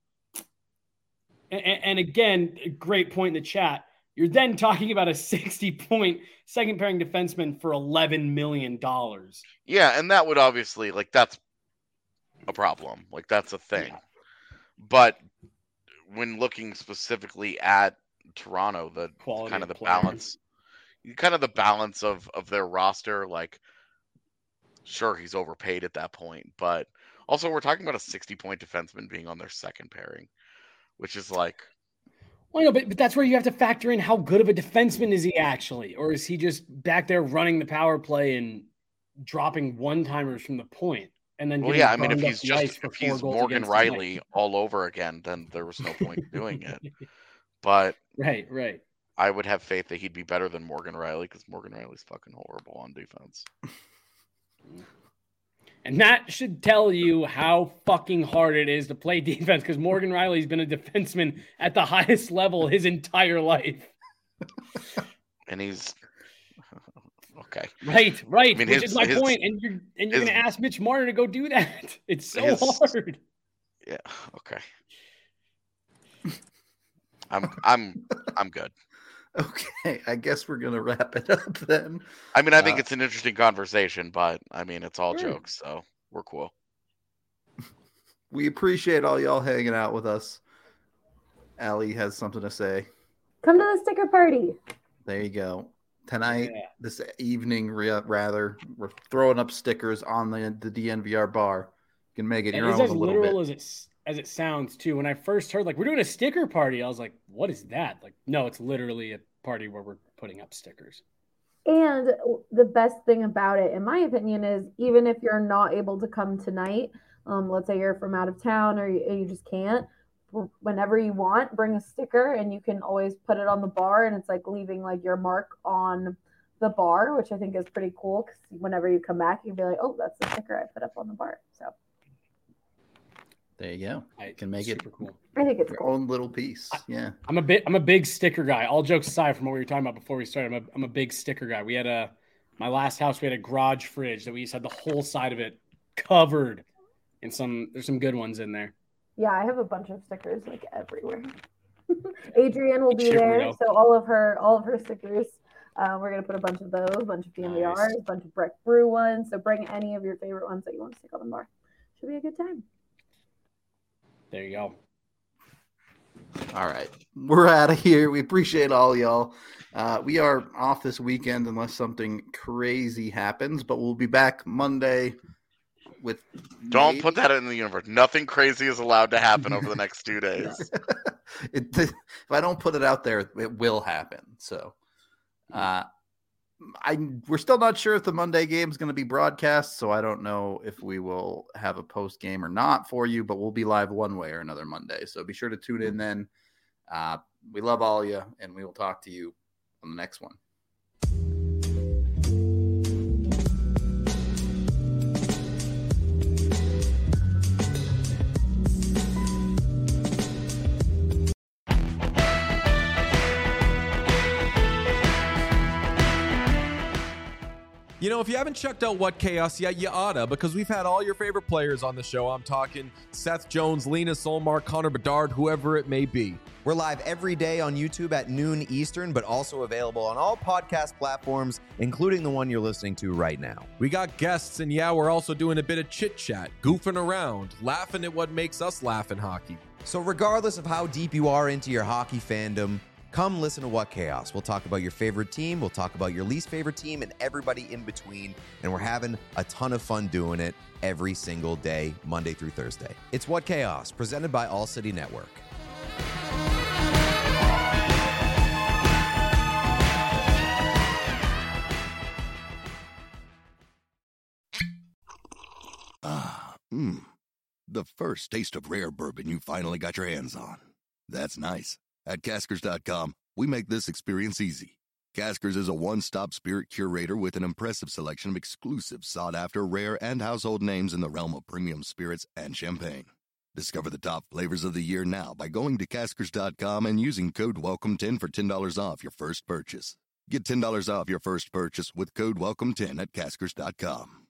and, and again, great point in the chat. You're then talking about a sixty-point second-pairing defenseman for eleven million dollars. Yeah, and that would obviously, like, that's a problem. Like, that's a thing. Yeah. But when looking specifically at Toronto, the Quality kind of the player. balance, kind of the balance of, of their roster, like, sure, he's overpaid at that point. But also, we're talking about a sixty-point defenseman being on their second pairing, which is like... Well, no, but, but that's where you have to factor in how good of a defenseman is he actually, or is he just back there running the power play and dropping one-timers from the point, and then well, yeah, I mean, if he's just if he's Morgan Riley all over again, then there was no point in doing it. But right, right, I would have faith that he'd be better than Morgan Riley because Morgan Riley's fucking horrible on defense. And that should tell you how fucking hard it is to play defense, because Morgan Riley's been a defenseman at the highest level his entire life. And he's okay. Right, right. I mean, which his, is my his, point. And you're and you're his, gonna ask Mitch Marner to go do that. It's so his, hard. Yeah, okay. I'm I'm I'm good. Okay, I guess we're gonna wrap it up then. I mean, I think uh, it's an interesting conversation, but I mean, it's all sure. jokes, so we're cool. We appreciate all y'all hanging out with us. Allie has something to say. Come to the sticker party. There you go. Tonight, Yeah. this evening, rather, we're throwing up stickers on the the D N V R bar. You can make it And your it's own as a little bit. literal as it as it sounds too. When I first heard like we're doing a sticker party, I was like, "What is that?" Like, no, it's literally a party where we're putting up stickers. And the best thing about it, in my opinion, is even if you're not able to come tonight, um, let's say you're from out of town or you, you just can't, whenever you want, bring a sticker and you can always put it on the bar, and it's like leaving like your mark on the bar, which I think is pretty cool because whenever you come back, you can be like, oh, that's the sticker I put up on the bar. So there you go. I can make super it cool. I think it's your cool. own little piece. Yeah. I'm a bit I'm a big sticker guy. All jokes aside from what we were talking about before we started, I'm a, I'm a big sticker guy. We had a my last house, we had a garage fridge that we used to have the whole side of it covered in some there's some good ones in there. Yeah, I have a bunch of stickers like everywhere. Adrienne will be Shit, there, weirdo. so all of her all of her stickers. Uh, we're gonna put a bunch of those, a bunch of D N V Rs, Nice. a bunch of Breck Brew ones. So bring any of your favorite ones that you want to stick on the bar. Should be a good time. There you go. All right. We're out of here. We appreciate all y'all. Uh, we are off this weekend unless something crazy happens, but we'll be back Monday with Don't maybe- put that in the universe. Nothing crazy is allowed to happen over the next two days. it, if I don't put it out there, it will happen. So uh, I we're still not sure if the Monday game is going to be broadcast, so I don't know if we will have a post game or not for you, but we'll be live one way or another Monday. So be sure to tune in then. Uh, we love all of you, and we will talk to you on the next one. You know, if you haven't checked out What Chaos yet, you oughta, because we've had all your favorite players on the show. I'm talking Seth Jones, Lena Solmark, Connor Bedard, whoever it may be. We're live every day on YouTube at noon Eastern, but also available on all podcast platforms, including the one you're listening to right now. We got guests, and yeah, we're also doing a bit of chit-chat, goofing around, laughing at what makes us laugh in hockey. So regardless of how deep you are into your hockey fandom, come listen to What Chaos. We'll talk about your favorite team, we'll talk about your least favorite team, and everybody in between, and we're having a ton of fun doing it every single day, Monday through Thursday. It's What Chaos, presented by All City Network. Ah, mmm. The first taste of rare bourbon you finally got your hands on. That's nice. At Caskers dot com, we make this experience easy. Caskers is a one-stop spirit curator with an impressive selection of exclusive, sought-after, rare, and household names in the realm of premium spirits and champagne. Discover the top flavors of the year now by going to Caskers dot com and using code welcome ten for ten dollars off your first purchase. Get ten dollars off your first purchase with code welcome ten at Caskers dot com.